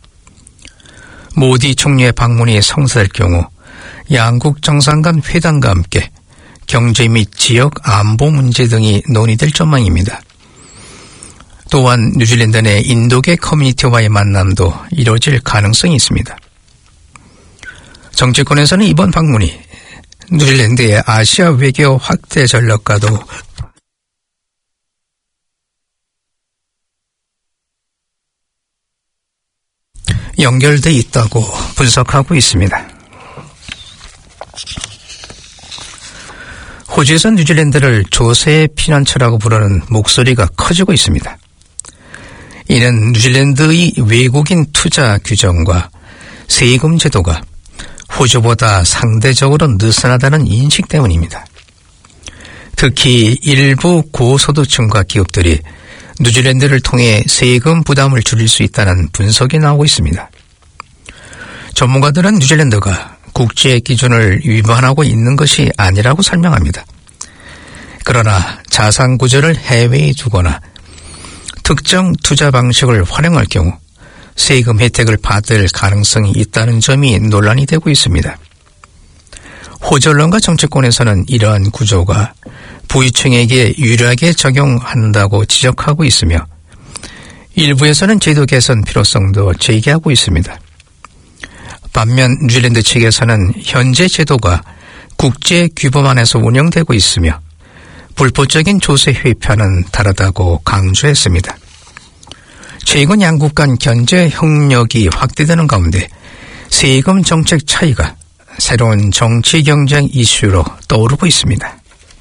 모디 총리의 방문이 성사될 경우 양국 정상 간 회담과 함께 경제 및 지역 안보 문제 등이 논의될 전망입니다. 또한 뉴질랜드 내 인도계 커뮤니티와의 만남도 이루어질 가능성이 있습니다. 정치권에서는 이번 방문이 뉴질랜드의 아시아 외교 확대 전략과도 연결돼 있다고 분석하고 있습니다. 호주에서 뉴질랜드를 조세의 피난처라고 부르는 목소리가 커지고 있습니다. 이는 뉴질랜드의 외국인 투자 규정과 세금 제도가 호주보다 상대적으로 느슨하다는 인식 때문입니다. 특히 일부 고소득층과 기업들이 뉴질랜드를 통해 세금 부담을 줄일 수 있다는 분석이 나오고 있습니다. 전문가들은 뉴질랜드가 국제 기준을 위반하고 있는 것이 아니라고 설명합니다. 그러나 자산 구조를 해외에 두거나 특정 투자 방식을 활용할 경우 세금 혜택을 받을 가능성이 있다는 점이 논란이 되고 있습니다. 호주 언론과 정치권에서는 이러한 구조가 부유층에게 유리하게 적용한다고 지적하고 있으며 일부에서는 제도 개선 필요성도 제기하고 있습니다. 반면 뉴질랜드 측에서는 현재 제도가 국제 규범 안에서 운영되고 있으며 불법적인 조세 회피와는 다르다고 강조했습니다. 최근 양국 간 경제 협력이 확대되는 가운데 세금 정책 차이가 새로운 정치 경쟁 이슈로 떠오르고 있습니다.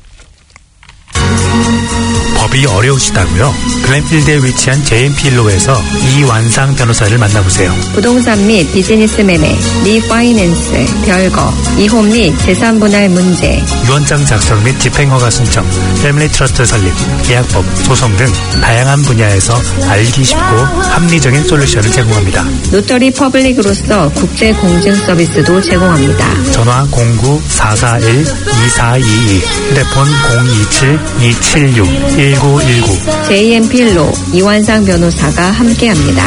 법이 어려우시다고요? 글렌필드에 위치한 제이엠필로에서 이완상 변호사를 만나보세요. 부동산 및 비즈니스 매매, 리파이낸스, 별거, 이혼 및 재산 분할 문제, 유언장 작성 및 집행허가 신청, 패밀리 트러스트 설립, 계약법, 소송 등 다양한 분야에서 알기 쉽고 합리적인 솔루션을 제공합니다. 노터리 퍼블릭으로서 국제 공증 서비스도 제공합니다. 전화 공구 사사일 이사이이, 휴대폰 공이칠 이칠육 일구일구. 제이엠필로 이완상 변호사가 함께합니다.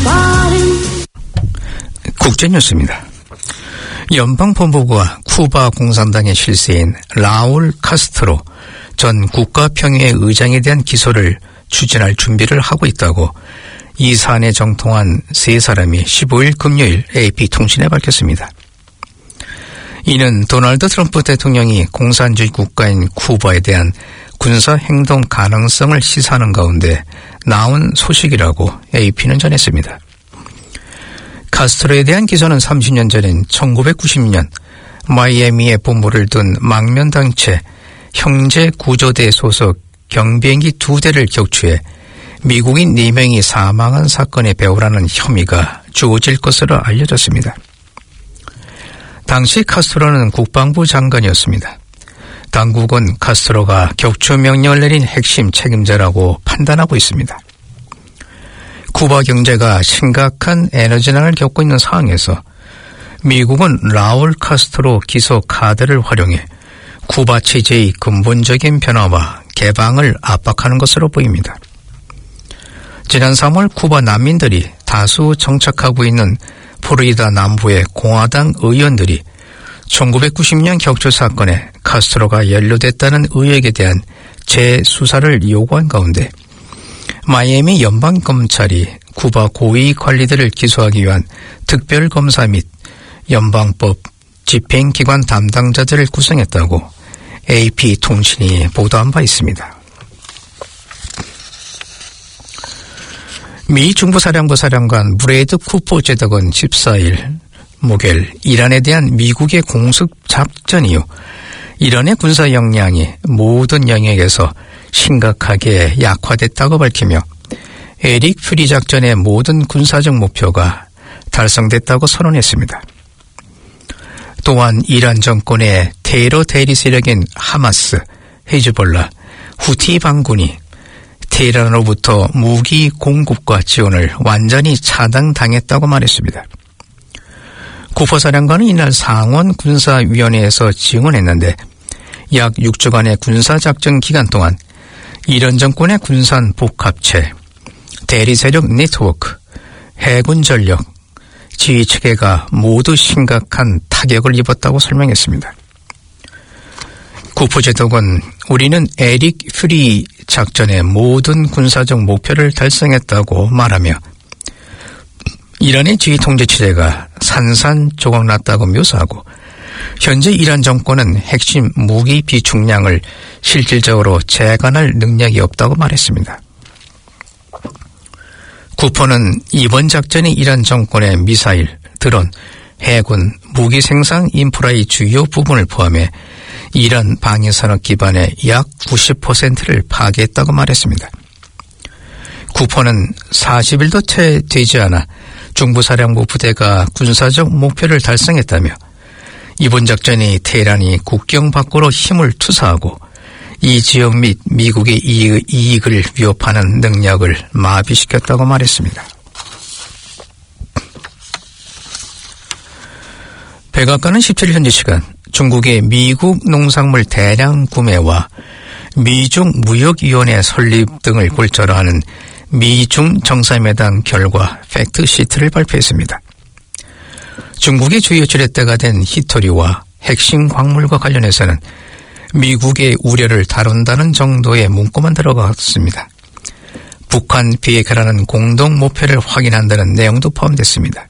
국제뉴스입니다. 연방본부가 쿠바 공산당의 실세인 라울 카스트로 전 국가평의회 의장에 대한 기소를 추진할 준비를 하고 있다고 이 사안에 정통한 세 사람이 십오일 금요일 에이피통신에 밝혔습니다. 이는 도널드 트럼프 대통령이 공산주의 국가인 쿠바에 대한 군사 행동 가능성을 시사하는 가운데 나온 소식이라고 에이피는 전했습니다. 카스트로에 대한 기소는 삼십 년 전인 천구백구십년 마이애미에 본부를 둔 망명단체 형제구조대 소속 경비행기 두 대를 격추해 미국인 네 명이 사망한 사건의 배후라는 혐의가 주어질 것으로 알려졌습니다. 당시 카스트로는 국방부 장관이었습니다. 당국은 카스트로가 격추 명령을 내린 핵심 책임자라고 판단하고 있습니다. 쿠바 경제가 심각한 에너지난을 겪고 있는 상황에서 미국은 라울 카스트로 기소 카드를 활용해 쿠바 체제의 근본적인 변화와 개방을 압박하는 것으로 보입니다. 지난 삼월 쿠바 난민들이 다수 정착하고 있는 플로리다 남부의 공화당 의원들이 천구백구십년 격추 사건에 카스트로가 연루됐다는 의혹에 대한 재수사를 요구한 가운데 마이애미 연방검찰이 쿠바 고위 관리들을 기소하기 위한 특별검사 및 연방법 집행기관 담당자들을 구성했다고 에이피통신이 보도한 바 있습니다. 미 중부사령부 사령관 브래드 쿠퍼 제독은 십사일 목요일 이란에 대한 미국의 공습 작전 이후 이란의 군사 역량이 모든 영역에서 심각하게 약화됐다고 밝히며 에릭 퓨리 작전의 모든 군사적 목표가 달성됐다고 선언했습니다. 또한 이란 정권의 테러 대리 세력인 하마스, 헤즈볼라, 후티 반군이 테헤란으로부터 무기 공급과 지원을 완전히 차단당했다고 말했습니다. 쿠퍼 사령관은 이날 상원 군사위원회에서 증언했는데 약 육 주간의 군사작전 기간 동안 이란 정권의 군산 복합체, 대리세력 네트워크, 해군 전력, 지휘체계가 모두 심각한 타격을 입었다고 설명했습니다. 쿠퍼 제독은 우리는 에릭 퓨리 작전의 모든 군사적 목표를 달성했다고 말하며 이란의 지휘 통제체제가 산산조각났다고 묘사하고 현재 이란 정권은 핵심 무기 비축량을 실질적으로 재간할 능력이 없다고 말했습니다. 쿠퍼는 이번 작전이 이란 정권의 미사일, 드론, 해군, 무기 생산 인프라의 주요 부분을 포함해 이란 방위산업 기반의 약 구십 퍼센트를 파괴했다고 말했습니다. 쿠퍼는 사십 일도 채 되지 않아 중부사령부 부대가 군사적 목표를 달성했다며 이번 작전이 테헤란이 국경 밖으로 힘을 투사하고 이 지역 및 미국의 이익을 위협하는 능력을 마비시켰다고 말했습니다. 백악관은 십칠 일 현지 시간 중국의 미국 농산물 대량 구매와 미중 무역위원회 설립 등을 골자로 하는 미중 정상회담 결과 팩트시트를 발표했습니다. 중국의 주요 지렛대가 된 히토리와 핵심 광물과 관련해서는 미국의 우려를 다룬다는 정도의 문구만 들어갔습니다. 북한 비핵화라는 공동 목표를 확인한다는 내용도 포함됐습니다.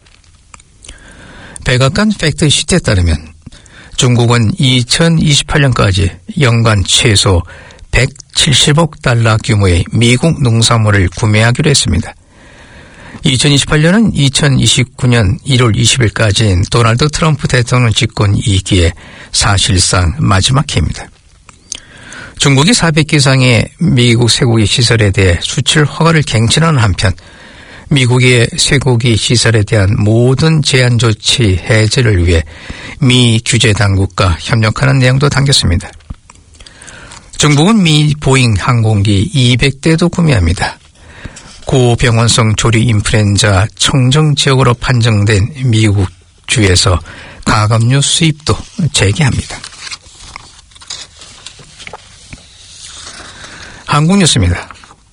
백악관 팩트시트에 따르면 중국은 이천이십팔 년까지 연간 최소 백칠십억 달러 규모의 미국 농산물을 구매하기로 했습니다. 이천이십팔 년은 이천이십구 년 일월 이십일까지인 도널드 트럼프 대통령 집권 이 기에 사실상 마지막 해입니다. 중국이 사백 개 이상의 미국 쇠고기 시설에 대해 수출 허가를 갱신하는 한편 미국의 쇠고기 시설에 대한 모든 제한 조치 해제를 위해 미 규제 당국과 협력하는 내용도 담겼습니다. 중국은 미 보잉 항공기 이백 대도 구매합니다. 고병원성 조류 인플루엔자 청정 지역으로 판정된 미국 주에서 가금류 수입도 재개합니다. 한국뉴스입니다.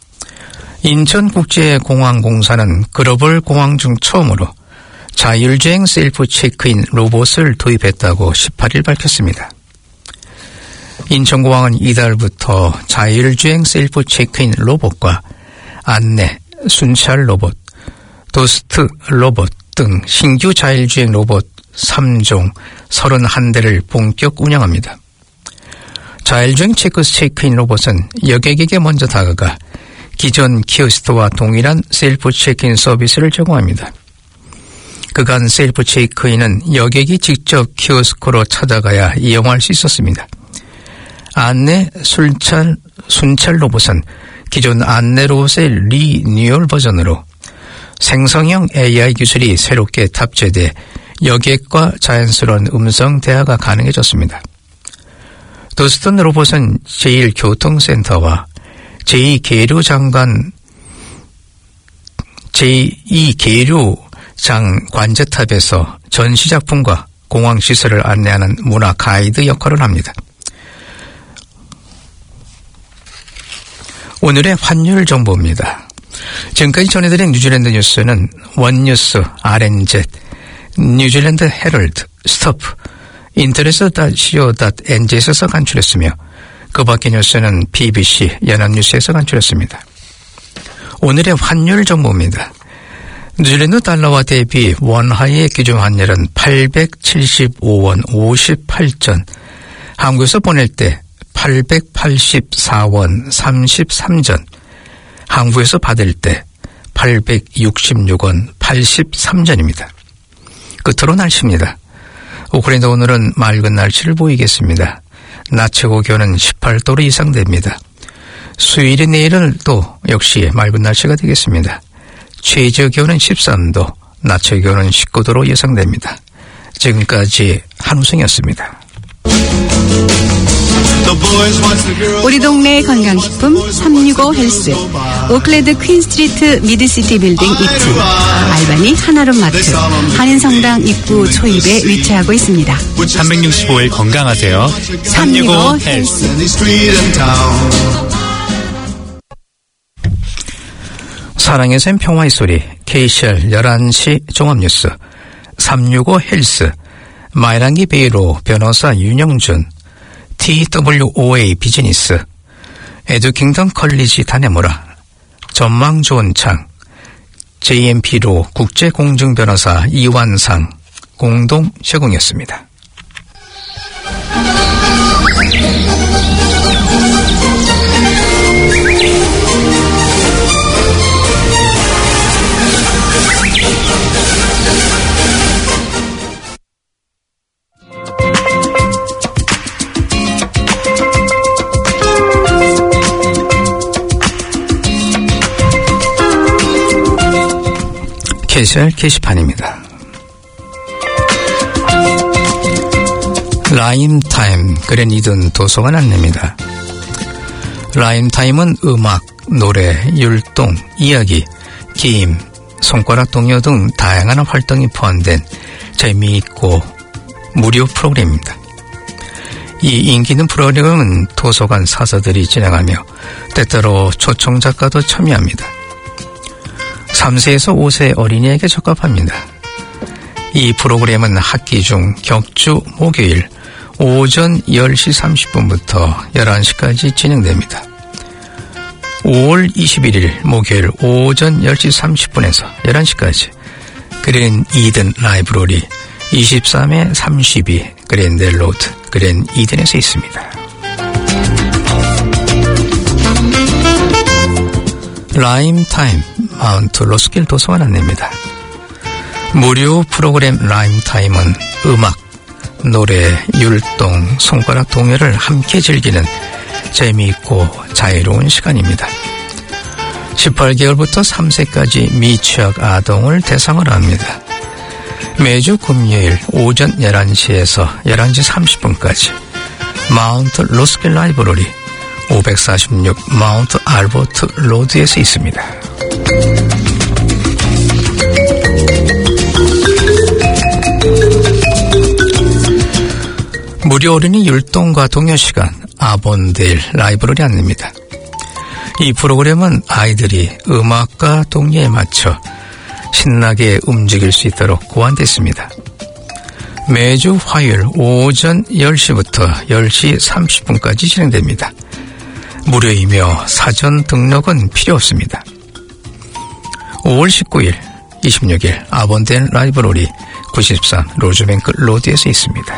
인천국제공항공사는 글로벌 공항 중 처음으로 자율주행 셀프 체크인 로봇을 도입했다고 십팔 일 밝혔습니다. 인천공항은 이달부터 자율주행 셀프 체크인 로봇과 안내, 순찰 로봇, 도스트 로봇 등 신규 자율주행 로봇 삼 종 삼십일 대를 본격 운영합니다. 자율주행 체크 체크인 로봇은 여객에게 먼저 다가가 기존 키오스트와 동일한 셀프 체크인 서비스를 제공합니다. 그간 셀프 체크인은 여객이 직접 키오스크로 찾아가야 이용할 수 있었습니다. 안내, 순찰, 순찰 로봇은 기존 안내 로봇의 리뉴얼 버전으로 생성형 에이아이 기술이 새롭게 탑재돼 여객과 자연스러운 음성 대화가 가능해졌습니다. 도스턴 로봇은 제일 교통센터와 제이 계류장관, 제이 계류장 관제탑에서 전시작품과 공항시설을 안내하는 문화 가이드 역할을 합니다. 오늘의 환율 정보입니다. 지금까지 전해드린 뉴질랜드 뉴스는 원뉴스, 알엔젯, 뉴질랜드 헤럴드, 스토프, 인터넷 닷 씨오 닷 엔지에서 간추렸으며 그 밖의 뉴스는 비비씨, 연합뉴스에서 간추렸습니다. 오늘의 환율 정보입니다. 뉴질랜드 달러와 대비 원화의 기준 환율은 팔백칠십오 원 오십팔 전, 한국에서 보낼 때 팔백팔십사 원 삼십삼 전, 한국에서 받을 때 팔백육십육 원 팔십삼 전입니다. 끝으로 날씨입니다. 오클랜드 오늘은 맑은 날씨를 보이겠습니다. 낮 최고 기온은 십팔 도로 이상 됩니다. 수요일인 내일은 또 역시 맑은 날씨가 되겠습니다. 최저 기온은 십삼 도, 낮 최고 기온은 십구 도로 예상됩니다. 지금까지 한우승이었습니다. 우리 동네 건강식품 삼육오 헬스, 오클랜드 퀸스트리트 미드시티 빌딩 입구, 알바니 하나룸 마트, 한인성당 입구 초입에 위치하고 있습니다. 삼백육십오 일 건강하세요. 삼육오 헬스. 사랑의 샘 평화의 소리 케이씨알 열한 시 종합뉴스 삼육오 헬스 마이랑기 베이로 변호사 윤영준 티더블유오에이 비즈니스 에듀킹덤 컬리지 다네모라 전망 좋은 창 제이엠피로 국제공중변호사 이완상 공동 제공이었습니다. 케이씨알 게시판입니다. 라임타임 그랜이든 도서관 안내입니다. 라임타임은 음악, 노래, 율동, 이야기, 게임, 손가락 동요 등 다양한 활동이 포함된 재미있고 무료 프로그램입니다. 이 인기 있는 프로그램은 도서관 사서들이 진행하며 때때로 초청작가도 참여합니다. 삼 세에서 오 세 어린이에게 적합합니다. 이 프로그램은 학기 중 격주 목요일 오전 열 시 삼십 분부터 열한 시까지 진행됩니다. 오월 이십일일 목요일 오전 열 시 삼십 분에서 열한 시까지 그랜 이든 라이브러리 이십삼 삼십이 그랜델 로드 그랜 이든에서 있습니다. 라임타임 마운트 로스길 도서관 안내입니다. 무료 프로그램 라임타임은 음악, 노래, 율동, 손가락 동요를 함께 즐기는 재미있고 자유로운 시간입니다. 십팔 개월부터 삼 세까지 미취학 아동을 대상으로 합니다. 매주 금요일 오전 열한 시에서 열한 시 삼십 분까지 마운트 로스길 라이브러리 오백사십육 마운트 알버트 로드에서 있습니다. 무료 어린이 율동과 동요 시간 아본데일 라이브러리 안내입니다. 이 프로그램은 아이들이 음악과 동요에 맞춰 신나게 움직일 수 있도록 고안됐습니다. 매주 화요일 오전 열 시부터 열 시 삼십 분까지 진행됩니다. 무료이며 사전 등록은 필요 없습니다. 오월 십구일, 이십육일 아본덴 라이브러리 구십삼 로즈뱅크 로드에서 있습니다.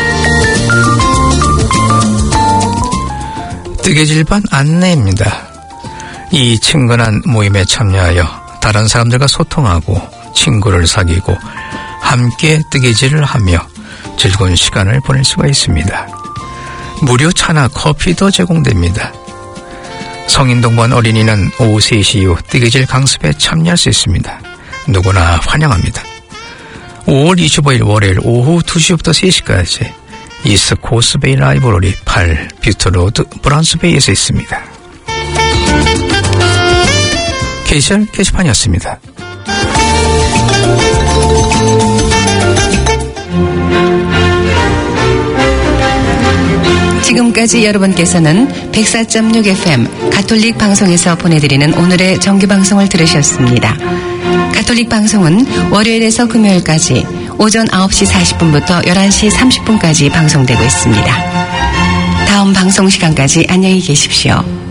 뜨개질반 안내입니다. 이 친근한 모임에 참여하여 다른 사람들과 소통하고 친구를 사귀고 함께 뜨개질을 하며 즐거운 시간을 보낼 수가 있습니다. 무료 차나 커피도 제공됩니다. 성인 동반 어린이는 오후 세 시 이후 뜨개질 강습에 참여할 수 있습니다. 누구나 환영합니다. 오월 이십오일 월요일 오후 두 시부터 세 시까지 이스트 코스베이 라이브러리 팔 뷰트로드 브란스베이에서 있습니다. 케이씨알 게시판이었습니다. 지금까지 여러분께서는 백사 점 육 에프엠 가톨릭 방송에서 보내드리는 오늘의 정규방송을 들으셨습니다. 가톨릭 방송은 월요일에서 금요일까지 오전 아홉 시 사십 분부터 열한 시 삼십 분까지 방송되고 있습니다. 다음 방송 시간까지 안녕히 계십시오.